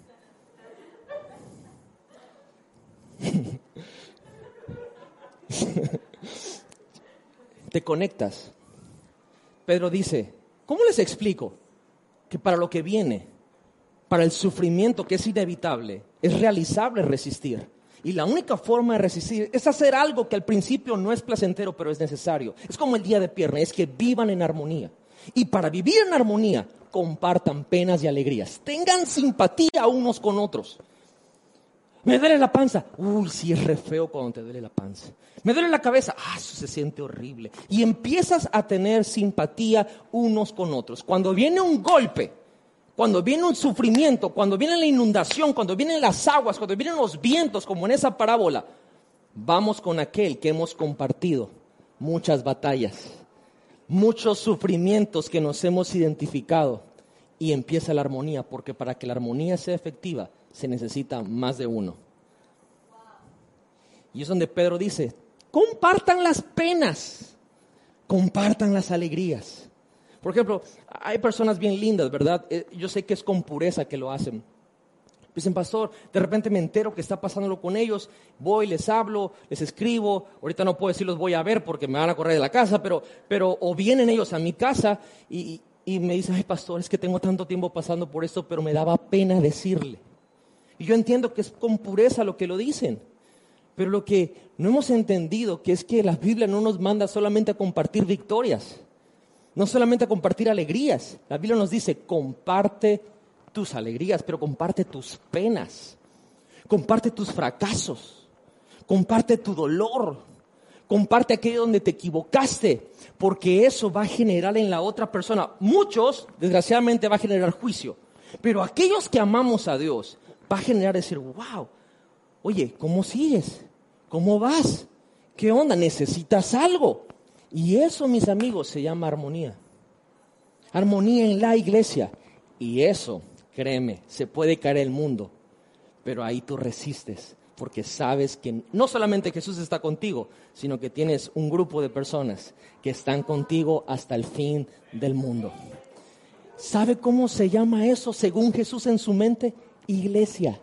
Te conectas. Pedro dice, ¿cómo les explico que para lo que viene, para el sufrimiento que es inevitable, es realizable resistir? Y la única forma de resistir es hacer algo que al principio no es placentero, pero es necesario. Es como el día de pierna, es que vivan en armonía. Y para vivir en armonía, compartan penas y alegrías. Tengan simpatía unos con otros. Me duele la panza. Uy, sí, es re feo cuando te duele la panza. Me duele la cabeza. Ah, eso se siente horrible. Y empiezas a tener simpatía unos con otros. Cuando viene un golpe, cuando viene un sufrimiento, cuando viene la inundación, cuando vienen las aguas, cuando vienen los vientos, como en esa parábola, vamos con aquel que hemos compartido muchas batallas, muchos sufrimientos que nos hemos identificado, y empieza la armonía, porque para que la armonía sea efectiva se necesita más de uno. Y es donde Pedro dice, compartan las penas, compartan las alegrías. Por ejemplo, hay personas bien lindas, ¿verdad? Yo sé que es con pureza que lo hacen. Dicen, pastor, de repente me entero que está pasándolo con ellos, voy, les hablo, les escribo, ahorita no puedo decir los voy a ver porque me van a correr de la casa, pero o vienen ellos a mi casa y me dicen, ay pastor, es que tengo tanto tiempo pasando por esto, pero me daba pena decirle. Y yo entiendo que es con pureza lo que lo dicen, pero lo que no hemos entendido que es que la Biblia no nos manda solamente a compartir victorias, no solamente a compartir alegrías. La Biblia nos dice, comparte tus alegrías, pero comparte tus penas, comparte tus fracasos, comparte tu dolor, comparte aquello donde te equivocaste, porque eso va a generar en la otra persona, muchos, desgraciadamente, va a generar juicio, pero aquellos que amamos a Dios, va a generar decir, wow, oye, ¿cómo sigues? ¿Cómo vas? ¿Qué onda? ¿Necesitas algo? Y eso, mis amigos, se llama armonía. Armonía en la iglesia. Y eso, créeme, se puede caer el mundo, pero ahí tú resistes, porque sabes que no solamente Jesús está contigo, sino que tienes un grupo de personas que están contigo hasta el fin del mundo. ¿Sabe cómo se llama eso según Jesús en su mente? Iglesia.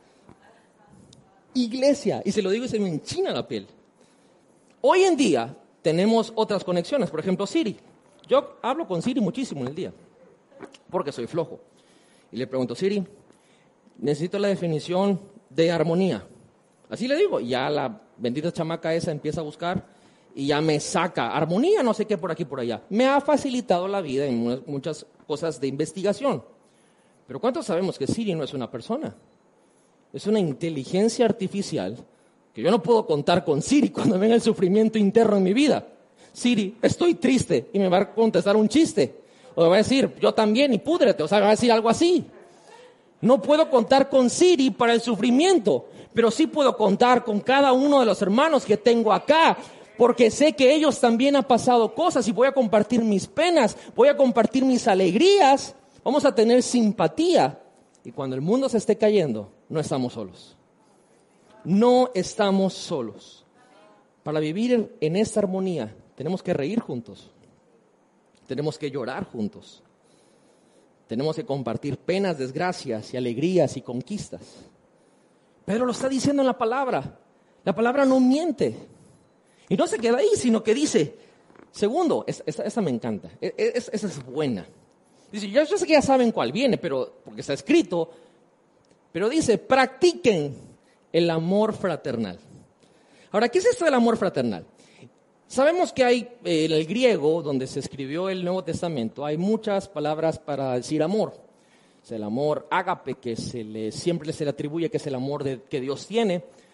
Iglesia. Y se lo digo y se me enchina la piel. Hoy en día tenemos otras conexiones, por ejemplo Siri. Yo hablo con Siri muchísimo en el día, porque soy flojo. Y le pregunto, Siri, necesito la definición de armonía. Así le digo, y ya la bendita chamaca esa empieza a buscar y ya me saca armonía, no sé qué, por aquí, por allá. Me ha facilitado la vida en muchas cosas de investigación. Pero ¿cuántos sabemos que Siri no es una persona? Es una inteligencia artificial que yo no puedo contar con Siri cuando venga el sufrimiento interno en mi vida. Siri, estoy triste, y me va a contestar un chiste. O me va a decir, yo también, y púdrete, o sea, me va a decir algo así. No puedo contar con Siri para el sufrimiento, pero sí puedo contar con cada uno de los hermanos que tengo acá, porque sé que ellos también han pasado cosas y voy a compartir mis penas, voy a compartir mis alegrías, vamos a tener simpatía. Y cuando el mundo se esté cayendo, no estamos solos. No estamos solos. Para vivir en esta armonía, tenemos que reír juntos. Tenemos que llorar juntos. Tenemos que compartir penas, desgracias y alegrías y conquistas. Pedro lo está diciendo en la palabra. La palabra no miente. Y no se queda ahí, sino que dice, segundo, esta me encanta, esa es buena. Dice, yo sé que ya saben cuál viene, pero porque está escrito, pero dice, practiquen el amor fraternal. Ahora, ¿qué es esto del amor fraternal? Sabemos que hay, en el griego, donde se escribió el Nuevo Testamento, hay muchas palabras para decir amor. Es el amor ágape, que siempre se le atribuye que es el amor que Dios tiene.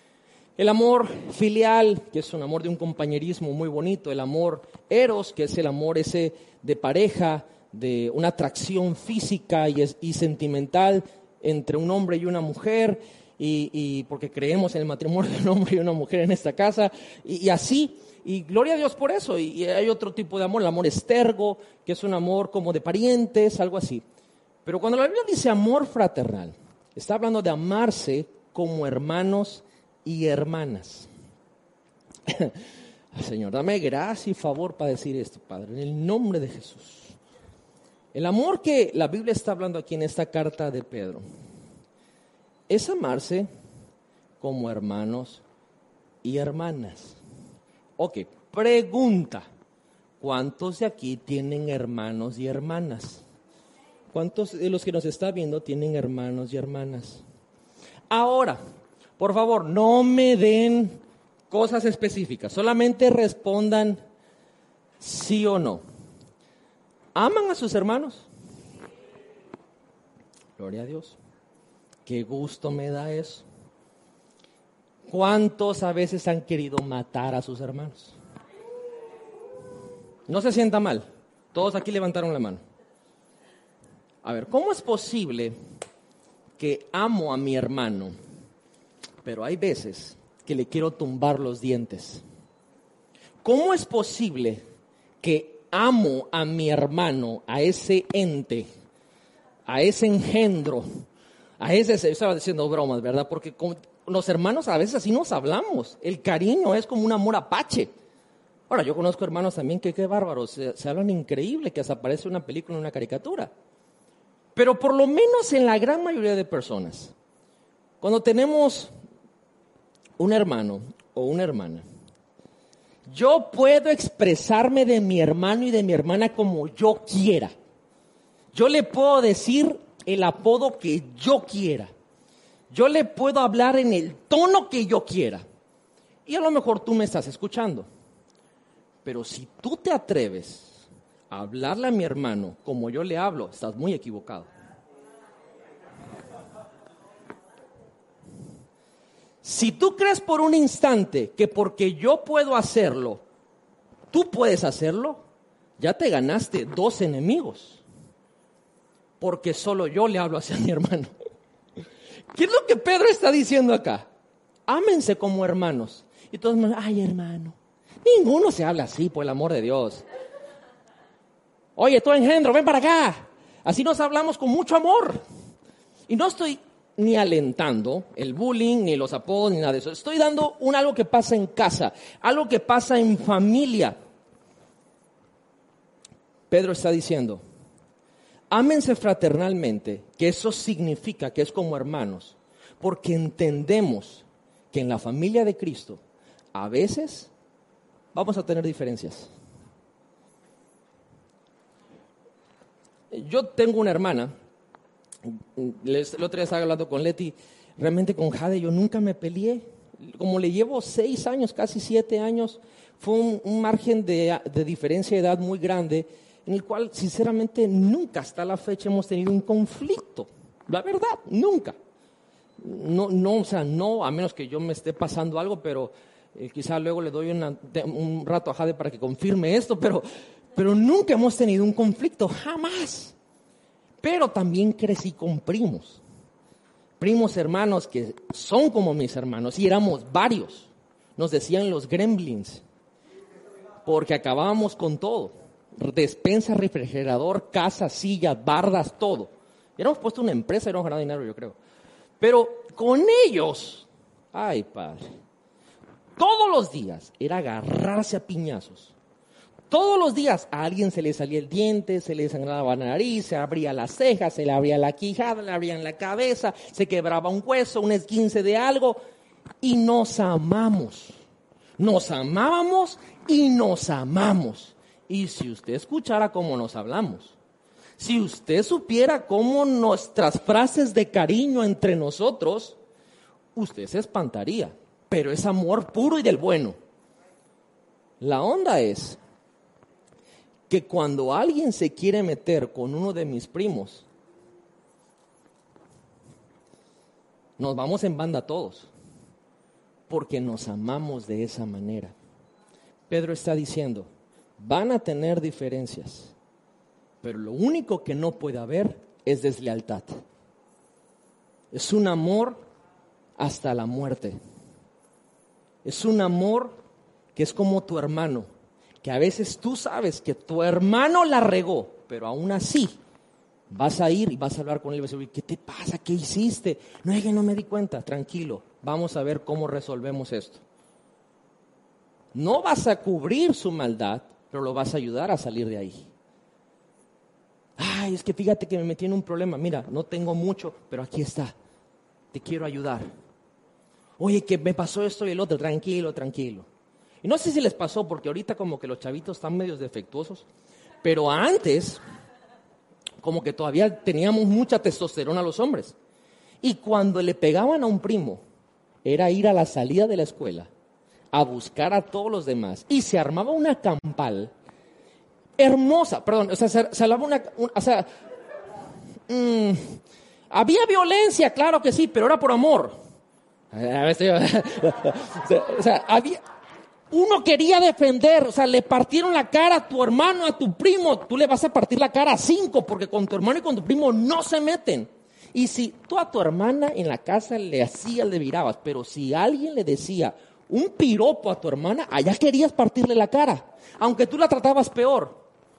El amor filial, que es un amor de un compañerismo muy bonito. El amor eros, que es el amor ese de pareja, de una atracción física y sentimental entre un hombre y una mujer. Y porque creemos en el matrimonio de un hombre y una mujer en esta casa. Y así, y gloria a Dios por eso. Y hay otro tipo de amor, el amor estergo, que es un amor como de parientes, algo así. Pero cuando la Biblia dice amor fraternal, está hablando de amarse como hermanos y hermanas. Señor, dame gracia y favor para decir esto, Padre, en el nombre de Jesús. El amor que la Biblia está hablando aquí en esta carta de Pedro es amarse como hermanos y hermanas. Ok, pregunta, ¿cuántos de aquí tienen hermanos y hermanas? ¿Cuántos de los que nos están viendo tienen hermanos y hermanas? Ahora, por favor, no me den cosas específicas, solamente respondan sí o no. ¿Aman a sus hermanos? Gloria a Dios. Qué gusto me da eso. ¿Cuántos a veces han querido matar a sus hermanos? No se sienta mal. Todos aquí levantaron la mano. A ver, ¿cómo es posible que amo a mi hermano, pero hay veces que le quiero tumbar los dientes? ¿Cómo es posible que amo a mi hermano, a ese ente, a ese engendro, a ese, estaba diciendo bromas, ¿verdad? Porque con los hermanos a veces así nos hablamos. El cariño es como un amor apache. Ahora, yo conozco hermanos también que qué bárbaros, se hablan increíble, que hasta aparece una película, una caricatura. Pero por lo menos en la gran mayoría de personas, cuando tenemos un hermano o una hermana, yo puedo expresarme de mi hermano y de mi hermana como yo quiera. Yo le puedo decir el apodo que yo quiera. Yo le puedo hablar en el tono que yo quiera. Y a lo mejor tú me estás escuchando. Pero si tú te atreves a hablarle a mi hermano como yo le hablo, estás muy equivocado. Si tú crees por un instante que porque yo puedo hacerlo, tú puedes hacerlo, ya te ganaste 2 enemigos. Porque solo yo le hablo hacia mi hermano. ¿Qué es lo que Pedro está diciendo acá? Ámense como hermanos. Y todos me dicen, ay hermano, ninguno se habla así, por el amor de Dios. Oye, tú engendro, ven para acá. Así nos hablamos con mucho amor. Y no estoy ni alentando el bullying, ni los apodos, ni nada de eso. Estoy dando algo que pasa en casa, algo que pasa en familia. Pedro está diciendo, ámense fraternalmente, que eso significa que es como hermanos, porque entendemos que en la familia de Cristo a veces vamos a tener diferencias. Yo tengo una hermana, el otro día estaba hablando con Leti, realmente con Jade yo nunca me peleé, como le llevo 6 años, casi 7 años, fue un margen de diferencia de edad muy grande, en el cual sinceramente nunca hasta la fecha hemos tenido un conflicto, la verdad, nunca. No, a menos que yo me esté pasando algo, pero quizá luego le doy un rato a Jade para que confirme esto, pero nunca hemos tenido un conflicto, jamás. Pero también crecí con primos hermanos que son como mis hermanos, y éramos varios. Nos decían los gremlins, porque acabábamos con todo. Despensa, refrigerador, casa, sillas, bardas, todo. Y habíamos puesto una empresa y habíamos ganado dinero, yo creo. Pero con ellos, ay padre, todos los días era agarrarse a piñazos. Todos los días a alguien se le salía el diente, se le sangraba la nariz, se abría las cejas, se le abría la quijada, le abrían la cabeza, se quebraba un hueso, un esguince de algo. Y nos amamos. Nos amábamos y nos amamos. Y si usted escuchara cómo nos hablamos, si usted supiera cómo nuestras frases de cariño entre nosotros, usted se espantaría. Pero es amor puro y del bueno. La onda es que cuando alguien se quiere meter con uno de mis primos, nos vamos en banda todos. porque nos amamos de esa manera. Pedro está diciendo, van a tener diferencias, pero lo único que no puede haber es deslealtad. Es un amor hasta la muerte. Es un amor que es como tu hermano, que a veces tú sabes que tu hermano la regó, pero aún así vas a ir y vas a hablar con él y vas a decir, ¿qué te pasa? ¿Qué hiciste? No, es que no me di cuenta. Tranquilo, vamos a ver cómo resolvemos esto. No vas a cubrir su maldad, pero lo vas a ayudar a salir de ahí. Ay, es que fíjate que me metí en un problema. Mira, no tengo mucho, pero aquí está. Te quiero ayudar. Oye, que me pasó esto y el otro. Tranquilo, tranquilo. Y no sé si les pasó, porque ahorita como que los chavitos están medios defectuosos, pero antes, como que todavía teníamos mucha testosterona los hombres. Y cuando le pegaban a un primo, era ir a la salida de la escuela a buscar a todos los demás. Y se armaba una campal hermosa, perdón, o sea, se armaba había violencia, claro que sí, pero era por amor. O sea, uno quería defender, o sea, le partieron la cara a tu hermano, a tu primo, tú le vas a partir la cara a 5, porque con tu hermano y con tu primo no se meten. Y si tú a tu hermana en la casa le virabas, pero si alguien le decía un piropo a tu hermana, allá querías partirle la cara, aunque tú la tratabas peor.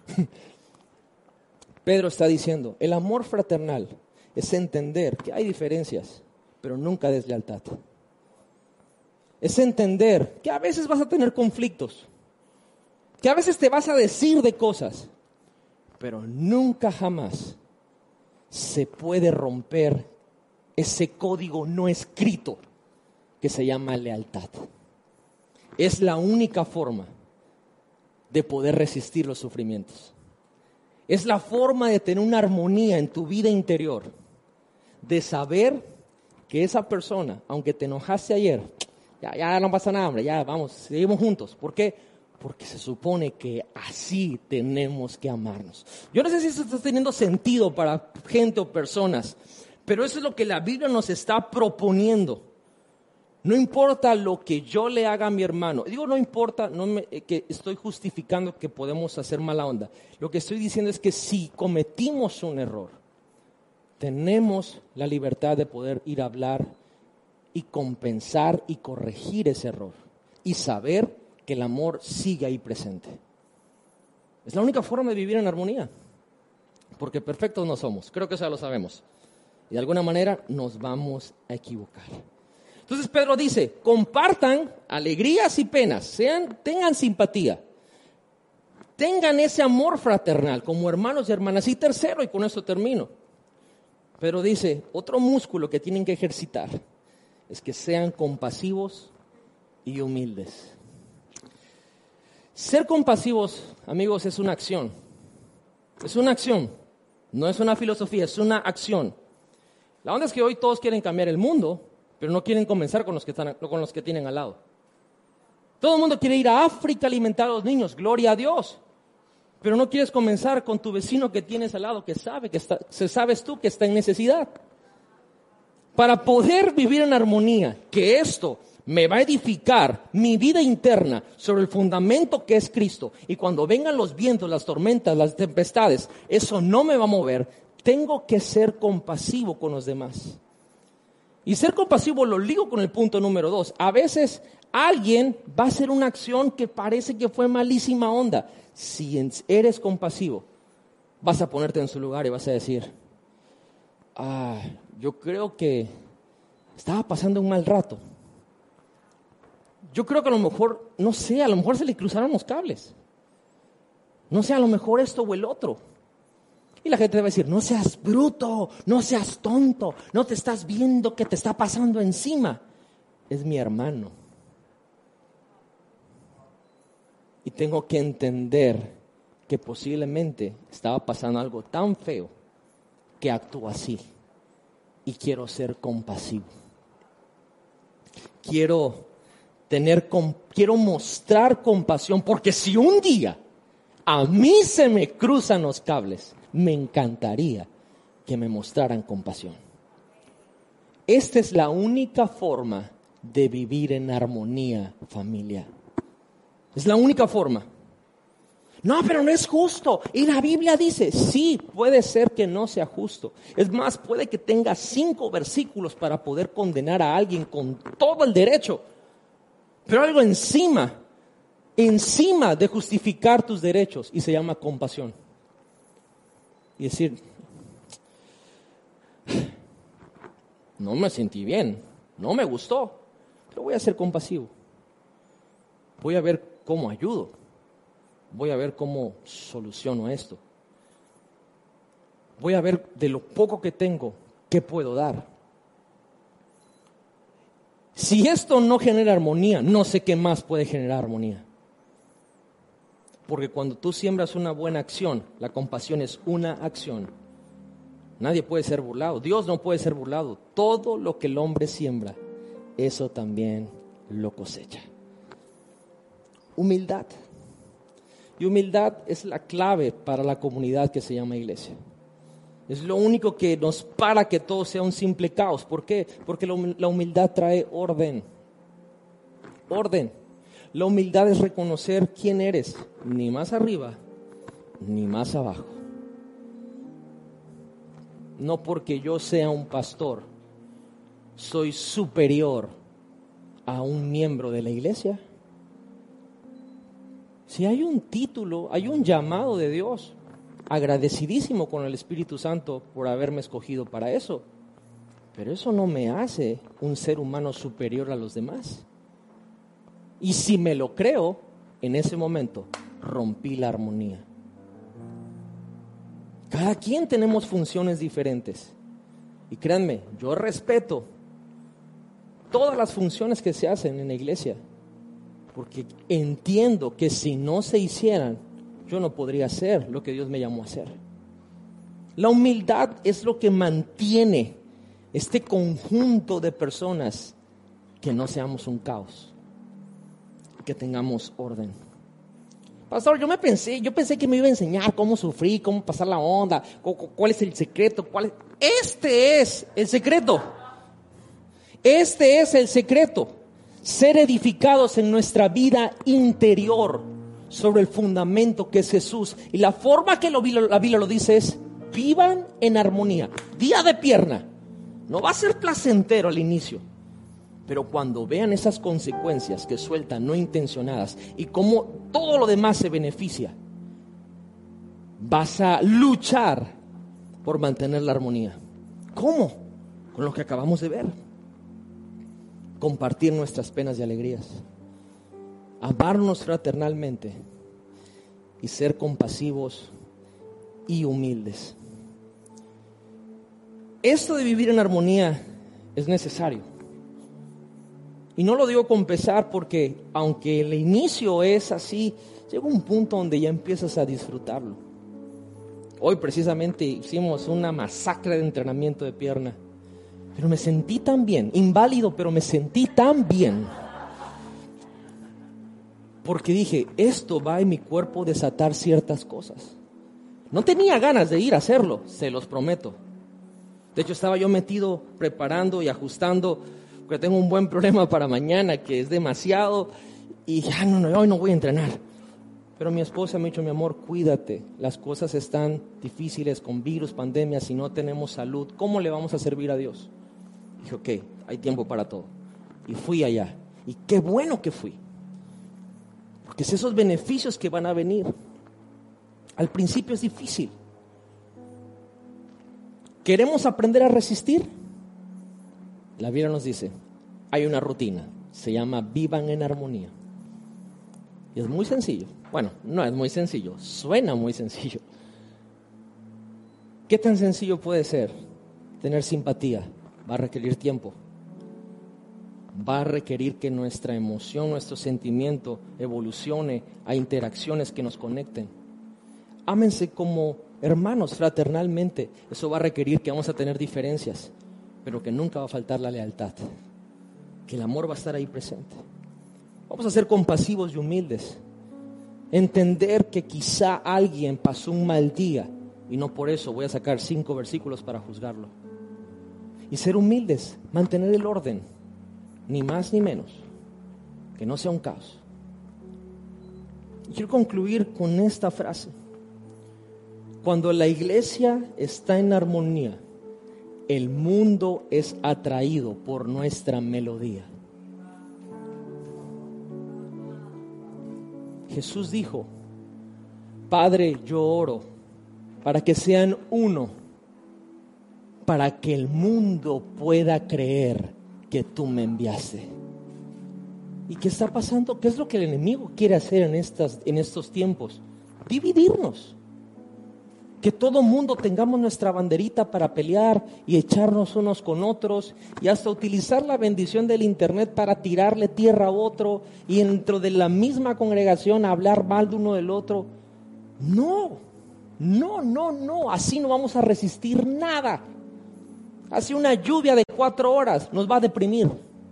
Pedro está diciendo, el amor fraternal es entender que hay diferencias, pero nunca deslealtad. Es entender que a veces vas a tener conflictos, que a veces te vas a decir de cosas, pero nunca jamás se puede romper ese código no escrito que se llama lealtad. Es la única forma de poder resistir los sufrimientos. Es la forma de tener una armonía en tu vida interior, de saber que esa persona, aunque te enojaste ayer, ya no pasa nada, hombre, ya vamos, seguimos juntos. ¿Por qué? Porque se supone que así tenemos que amarnos. Yo no sé si esto está teniendo sentido para gente o personas, pero eso es lo que la Biblia nos está proponiendo. No importa lo que yo le haga a mi hermano. Digo, no importa, que estoy justificando que podemos hacer mala onda. Lo que estoy diciendo es que si cometimos un error, tenemos la libertad de poder ir a hablar y compensar y corregir ese error. Y saber que el amor sigue ahí presente. Es la única forma de vivir en armonía. Porque perfectos no somos. Creo que eso ya lo sabemos. Y de alguna manera nos vamos a equivocar. Entonces Pedro dice, compartan alegrías y penas, tengan simpatía, tengan ese amor fraternal como hermanos y hermanas. Y tercero, y con esto termino, Pedro dice, otro músculo que tienen que ejercitar es que sean compasivos y humildes. Ser compasivos, amigos, es una acción. Es una acción, no es una filosofía, es una acción. La onda es que hoy todos quieren cambiar el mundo, pero no quieren comenzar con los que tienen al lado. Todo el mundo quiere ir a África a alimentar a los niños, gloria a Dios. Pero no quieres comenzar con tu vecino que tienes al lado, que sabes tú que está en necesidad. Para poder vivir en armonía, que esto me va a edificar mi vida interna sobre el fundamento que es Cristo. Y cuando vengan los vientos, las tormentas, las tempestades, eso no me va a mover. Tengo que ser compasivo con los demás. Y ser compasivo lo ligo con el punto número 2. A veces alguien va a hacer una acción que parece que fue malísima onda. Si eres compasivo, vas a ponerte en su lugar y vas a decir, yo creo que estaba pasando un mal rato. Yo creo que a lo mejor, no sé, a lo mejor se le cruzaron los cables. No sé, a lo mejor esto o el otro. Y la gente te va a decir, no seas bruto, no seas tonto, no te estás viendo que te está pasando encima. Es mi hermano. Y tengo que entender que posiblemente estaba pasando algo tan feo que actúo así. Y quiero ser compasivo. Quiero mostrar compasión, porque si un día a mí se me cruzan los cables, me encantaría que me mostraran compasión. Esta es la única forma de vivir en armonía familiar. Es la única forma. No, pero no es justo. Y la Biblia dice, sí, puede ser que no sea justo. Es más, puede que tenga 5 versículos para poder condenar a alguien con todo el derecho. Pero algo encima de justificar tus derechos, y se llama compasión. Y decir, no me sentí bien, no me gustó, pero voy a ser compasivo. Voy a ver cómo ayudo. Voy a ver cómo soluciono esto. Voy a ver de lo poco que tengo, qué puedo dar. Si esto no genera armonía, no sé qué más puede generar armonía. Porque cuando tú siembras una buena acción, la compasión es una acción. Nadie puede ser burlado. Dios no puede ser burlado. Todo lo que el hombre siembra, eso también lo cosecha. Humildad. Y humildad es la clave para la comunidad que se llama iglesia. Es lo único que nos para que todo sea un simple caos. ¿Por qué? Porque la humildad trae orden. Orden. La humildad es reconocer quién eres, ni más arriba, ni más abajo. No porque yo sea un pastor, soy superior a un miembro de la iglesia. Si hay un título, hay un llamado de Dios, agradecidísimo con el Espíritu Santo por haberme escogido para eso. Pero eso no me hace un ser humano superior a los demás. Y si me lo creo, en ese momento rompí la armonía. Cada quien tenemos funciones diferentes. Y créanme, yo respeto todas las funciones que se hacen en la iglesia. Porque entiendo que si no se hicieran, yo no podría hacer lo que Dios me llamó a hacer. La humildad es lo que mantiene este conjunto de personas, que no seamos un caos, que tengamos orden. Pastor, yo pensé que me iba a enseñar cómo sufrir, cómo pasar la onda, cuál es el secreto, Este es el secreto. Este es el secreto. Ser edificados en nuestra vida interior sobre el fundamento que es Jesús. Y la forma que la Biblia lo dice es: vivan en armonía. Día de pierna. No va a ser placentero al inicio, pero cuando vean esas consecuencias que sueltan no intencionadas y cómo todo lo demás se beneficia, vas a luchar por mantener la armonía. ¿Cómo? Con lo que acabamos de ver. Compartir nuestras penas y alegrías, amarnos fraternalmente y ser compasivos y humildes. Esto de vivir en armonía es necesario. Y no lo digo con pesar, porque aunque el inicio es así, llega un punto donde ya empiezas a disfrutarlo. Hoy precisamente hicimos una masacre de entrenamiento de pierna. Pero me sentí tan bien, inválido, pero me sentí tan bien. Porque dije, esto va en mi cuerpo desatar ciertas cosas. No tenía ganas de ir a hacerlo, se los prometo. De hecho, estaba yo metido preparando y ajustando, porque tengo un buen problema para mañana, que es demasiado, y ya hoy no voy a entrenar. Pero mi esposa me ha dicho: mi amor, cuídate, las cosas están difíciles con virus, pandemia, si no tenemos salud, ¿cómo le vamos a servir a Dios? Dije, ok, hay tiempo para todo. Y fui allá. Y qué bueno que fui. Porque es esos beneficios que van a venir. Al principio es difícil. ¿Queremos aprender a resistir? La Biblia nos dice, hay una rutina. Se llama vivan en armonía. Y es muy sencillo. Bueno, no es muy sencillo. Suena muy sencillo. ¿Qué tan sencillo puede ser tener simpatía? Va a requerir tiempo. Va a requerir que nuestra emoción, nuestro sentimiento evolucione a interacciones que nos conecten. Ámense como hermanos fraternalmente. Eso va a requerir que vamos a tener diferencias, pero que nunca va a faltar la lealtad. Que el amor va a estar ahí presente. Vamos a ser compasivos y humildes. Entender que quizá alguien pasó un mal día y no por eso voy a sacar 5 versículos para juzgarlo. Y ser humildes, mantener el orden. ni más ni menos, que no sea un caos. Quiero concluir con esta frase. Cuando la iglesia está en armonía, el mundo es atraído por nuestra melodía. Jesús dijo: Padre, yo oro para que sean uno, para que el mundo pueda creer que tú me enviaste. ¿Y qué está pasando? ¿Qué es lo que el enemigo quiere hacer en estos tiempos? Dividirnos. Que todo mundo tengamos nuestra banderita para pelear y echarnos unos con otros, y hasta utilizar la bendición del internet para tirarle tierra a otro, y dentro de la misma congregación hablar mal de uno del otro. No, así no vamos a resistir nada. Así una lluvia de 4 horas nos va a deprimir.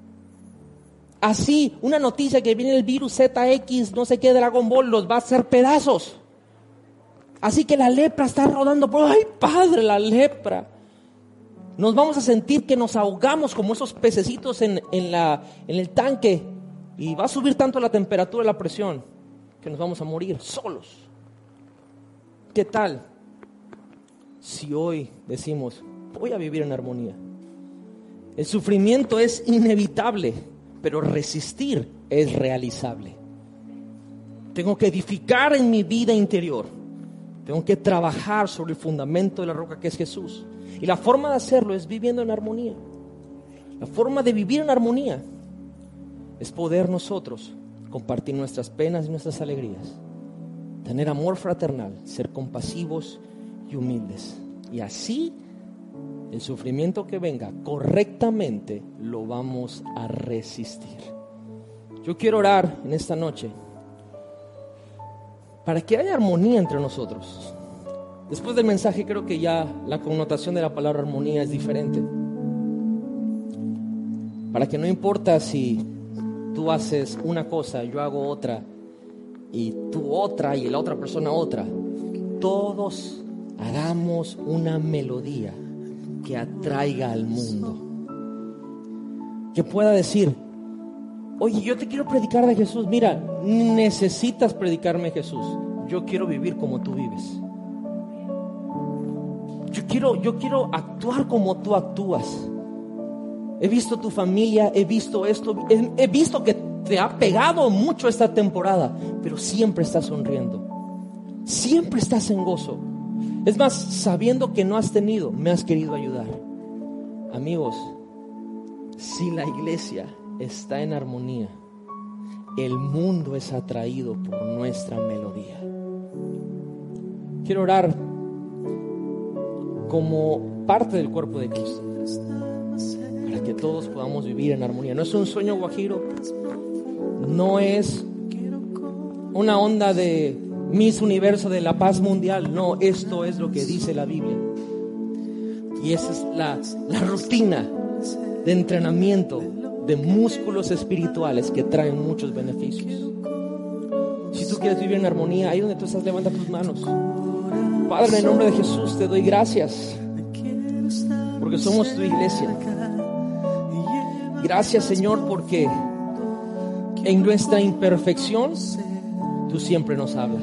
Así una noticia que viene el virus ZX, no sé qué, Dragon Ball, los va a hacer pedazos. Así que la lepra está rodando por, ¡ay, Padre, la lepra! Nos vamos a sentir que nos ahogamos como esos pececitos en el tanque, y va a subir tanto la temperatura y la presión que nos vamos a morir solos. ¿Qué tal si hoy decimos: voy a vivir en armonía? El sufrimiento es inevitable, pero resistir es realizable. Tengo que edificar en mi vida interior. Tengo que trabajar sobre el fundamento de la roca que es Jesús. Y la forma de hacerlo es viviendo en armonía. La forma de vivir en armonía es poder nosotros compartir nuestras penas y nuestras alegrías, tener amor fraternal, ser compasivos y humildes. Y así el sufrimiento que venga correctamente lo vamos a resistir. Yo quiero orar en esta noche para que haya armonía entre nosotros. Después del mensaje creo que ya la connotación de la palabra armonía es diferente. Para que no importa si tú haces una cosa, yo hago otra, y tú otra, y la otra persona otra, todos hagamos una melodía que atraiga al mundo. Que pueda decir: oye, yo te quiero predicar de Jesús. Mira, necesitas predicarme Jesús. Yo quiero vivir como tú vives. Yo quiero actuar como tú actúas. He visto tu familia, he visto esto, he visto que te ha pegado mucho esta temporada, pero siempre estás sonriendo. Siempre estás en gozo. Es más, sabiendo que no has tenido, me has querido ayudar. Amigos, si la iglesia está en armonía, el mundo es atraído por nuestra melodía. Quiero orar como parte del cuerpo de Cristo, para que todos podamos vivir en armonía. No es un sueño guajiro, no es una onda de Miss Universo de la paz mundial. No, esto es lo que dice la Biblia. Y esa es la rutina de entrenamiento de músculos espirituales que traen muchos beneficios. Si tú quieres vivir en armonía, ahí donde tú estás, levanta tus manos. Padre, en el nombre de Jesús te doy gracias porque somos tu iglesia. Gracias, Señor, porque en nuestra imperfección tú siempre nos hablas.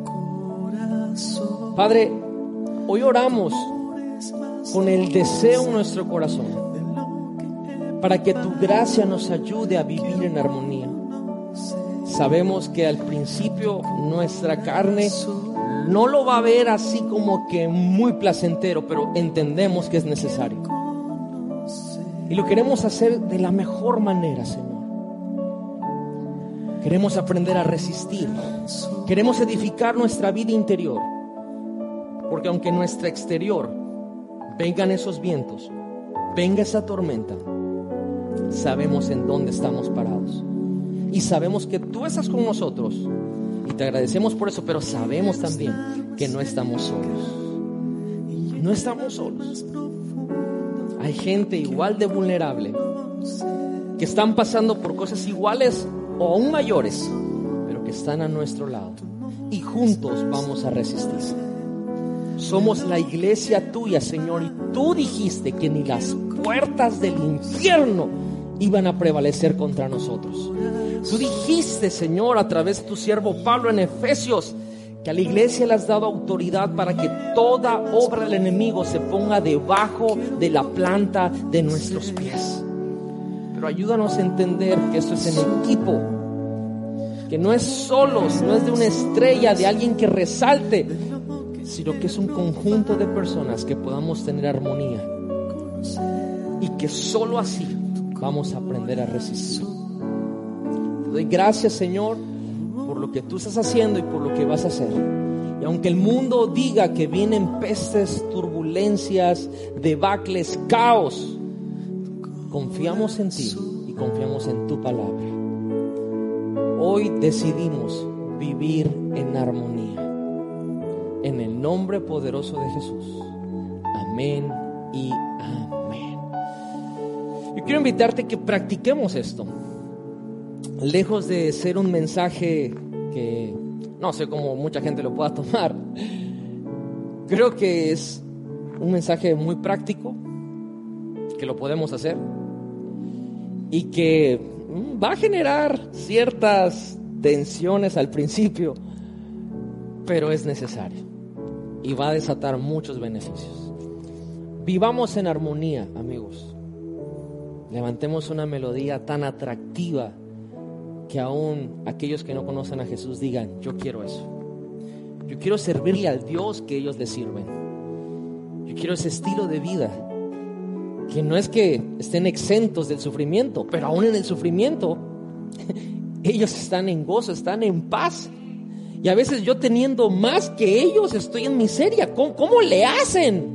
Padre, hoy oramos con el deseo en nuestro corazón para que tu gracia nos ayude a vivir en armonía. Sabemos que al principio nuestra carne no lo va a ver así como que muy placentero, pero entendemos que es necesario. Y lo queremos hacer de la mejor manera, Señor. Queremos aprender a resistir. Queremos edificar nuestra vida interior. Porque aunque en nuestra exterior vengan esos vientos, venga esa tormenta, sabemos en dónde estamos parados. Y sabemos que tú estás con nosotros. Y te agradecemos por eso, pero sabemos también que no estamos solos. No estamos solos. Hay gente igual de vulnerable que están pasando por cosas iguales o aún mayores, pero que están a nuestro lado. Y juntos vamos a resistir. Somos la iglesia tuya, Señor, y tú dijiste que ni las puertas del infierno iban a prevalecer contra nosotros. Tú dijiste, Señor, a través de tu siervo Pablo en Efesios, que a la iglesia le has dado autoridad para que toda obra del enemigo se ponga debajo de la planta de nuestros pies. Pero ayúdanos a entender que esto es en equipo, que no es solos, no es de una estrella, de alguien que resalte, sino que es un conjunto de personas que podamos tener armonía, y que solo así vamos a aprender a resistir. Te doy gracias, Señor, por lo que tú estás haciendo y por lo que vas a hacer. Y aunque el mundo diga que vienen pestes, turbulencias, debacles, caos, confiamos en ti y confiamos en tu palabra. Hoy decidimos vivir en armonía. En el nombre poderoso de Jesús. Amén y amén. Yo quiero invitarte a que practiquemos esto. Lejos de ser un mensaje que no sé cómo mucha gente lo pueda tomar, creo que es un mensaje muy práctico, que lo podemos hacer y que va a generar ciertas tensiones al principio, pero es necesario y va a desatar muchos beneficios. Vivamos en armonía, amigos. Levantemos una melodía tan atractiva que aún aquellos que no conocen a Jesús digan: yo quiero eso. Yo quiero servirle al Dios que ellos le sirven. Yo quiero ese estilo de vida, que no es que estén exentos del sufrimiento, pero aún en el sufrimiento ellos están en gozo, están en paz. Y a veces yo, teniendo más que ellos, estoy en miseria. ¿Cómo le hacen?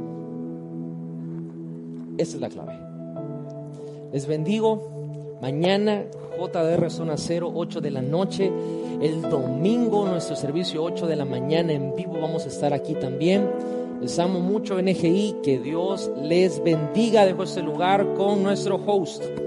Esa es la clave. Les bendigo. Mañana JDR Zona 0, 8 de la noche. El domingo nuestro servicio 8 de la mañana en vivo. Vamos a estar aquí también. Les amo mucho, NGI. Que Dios les bendiga. Dejo este lugar con nuestro host.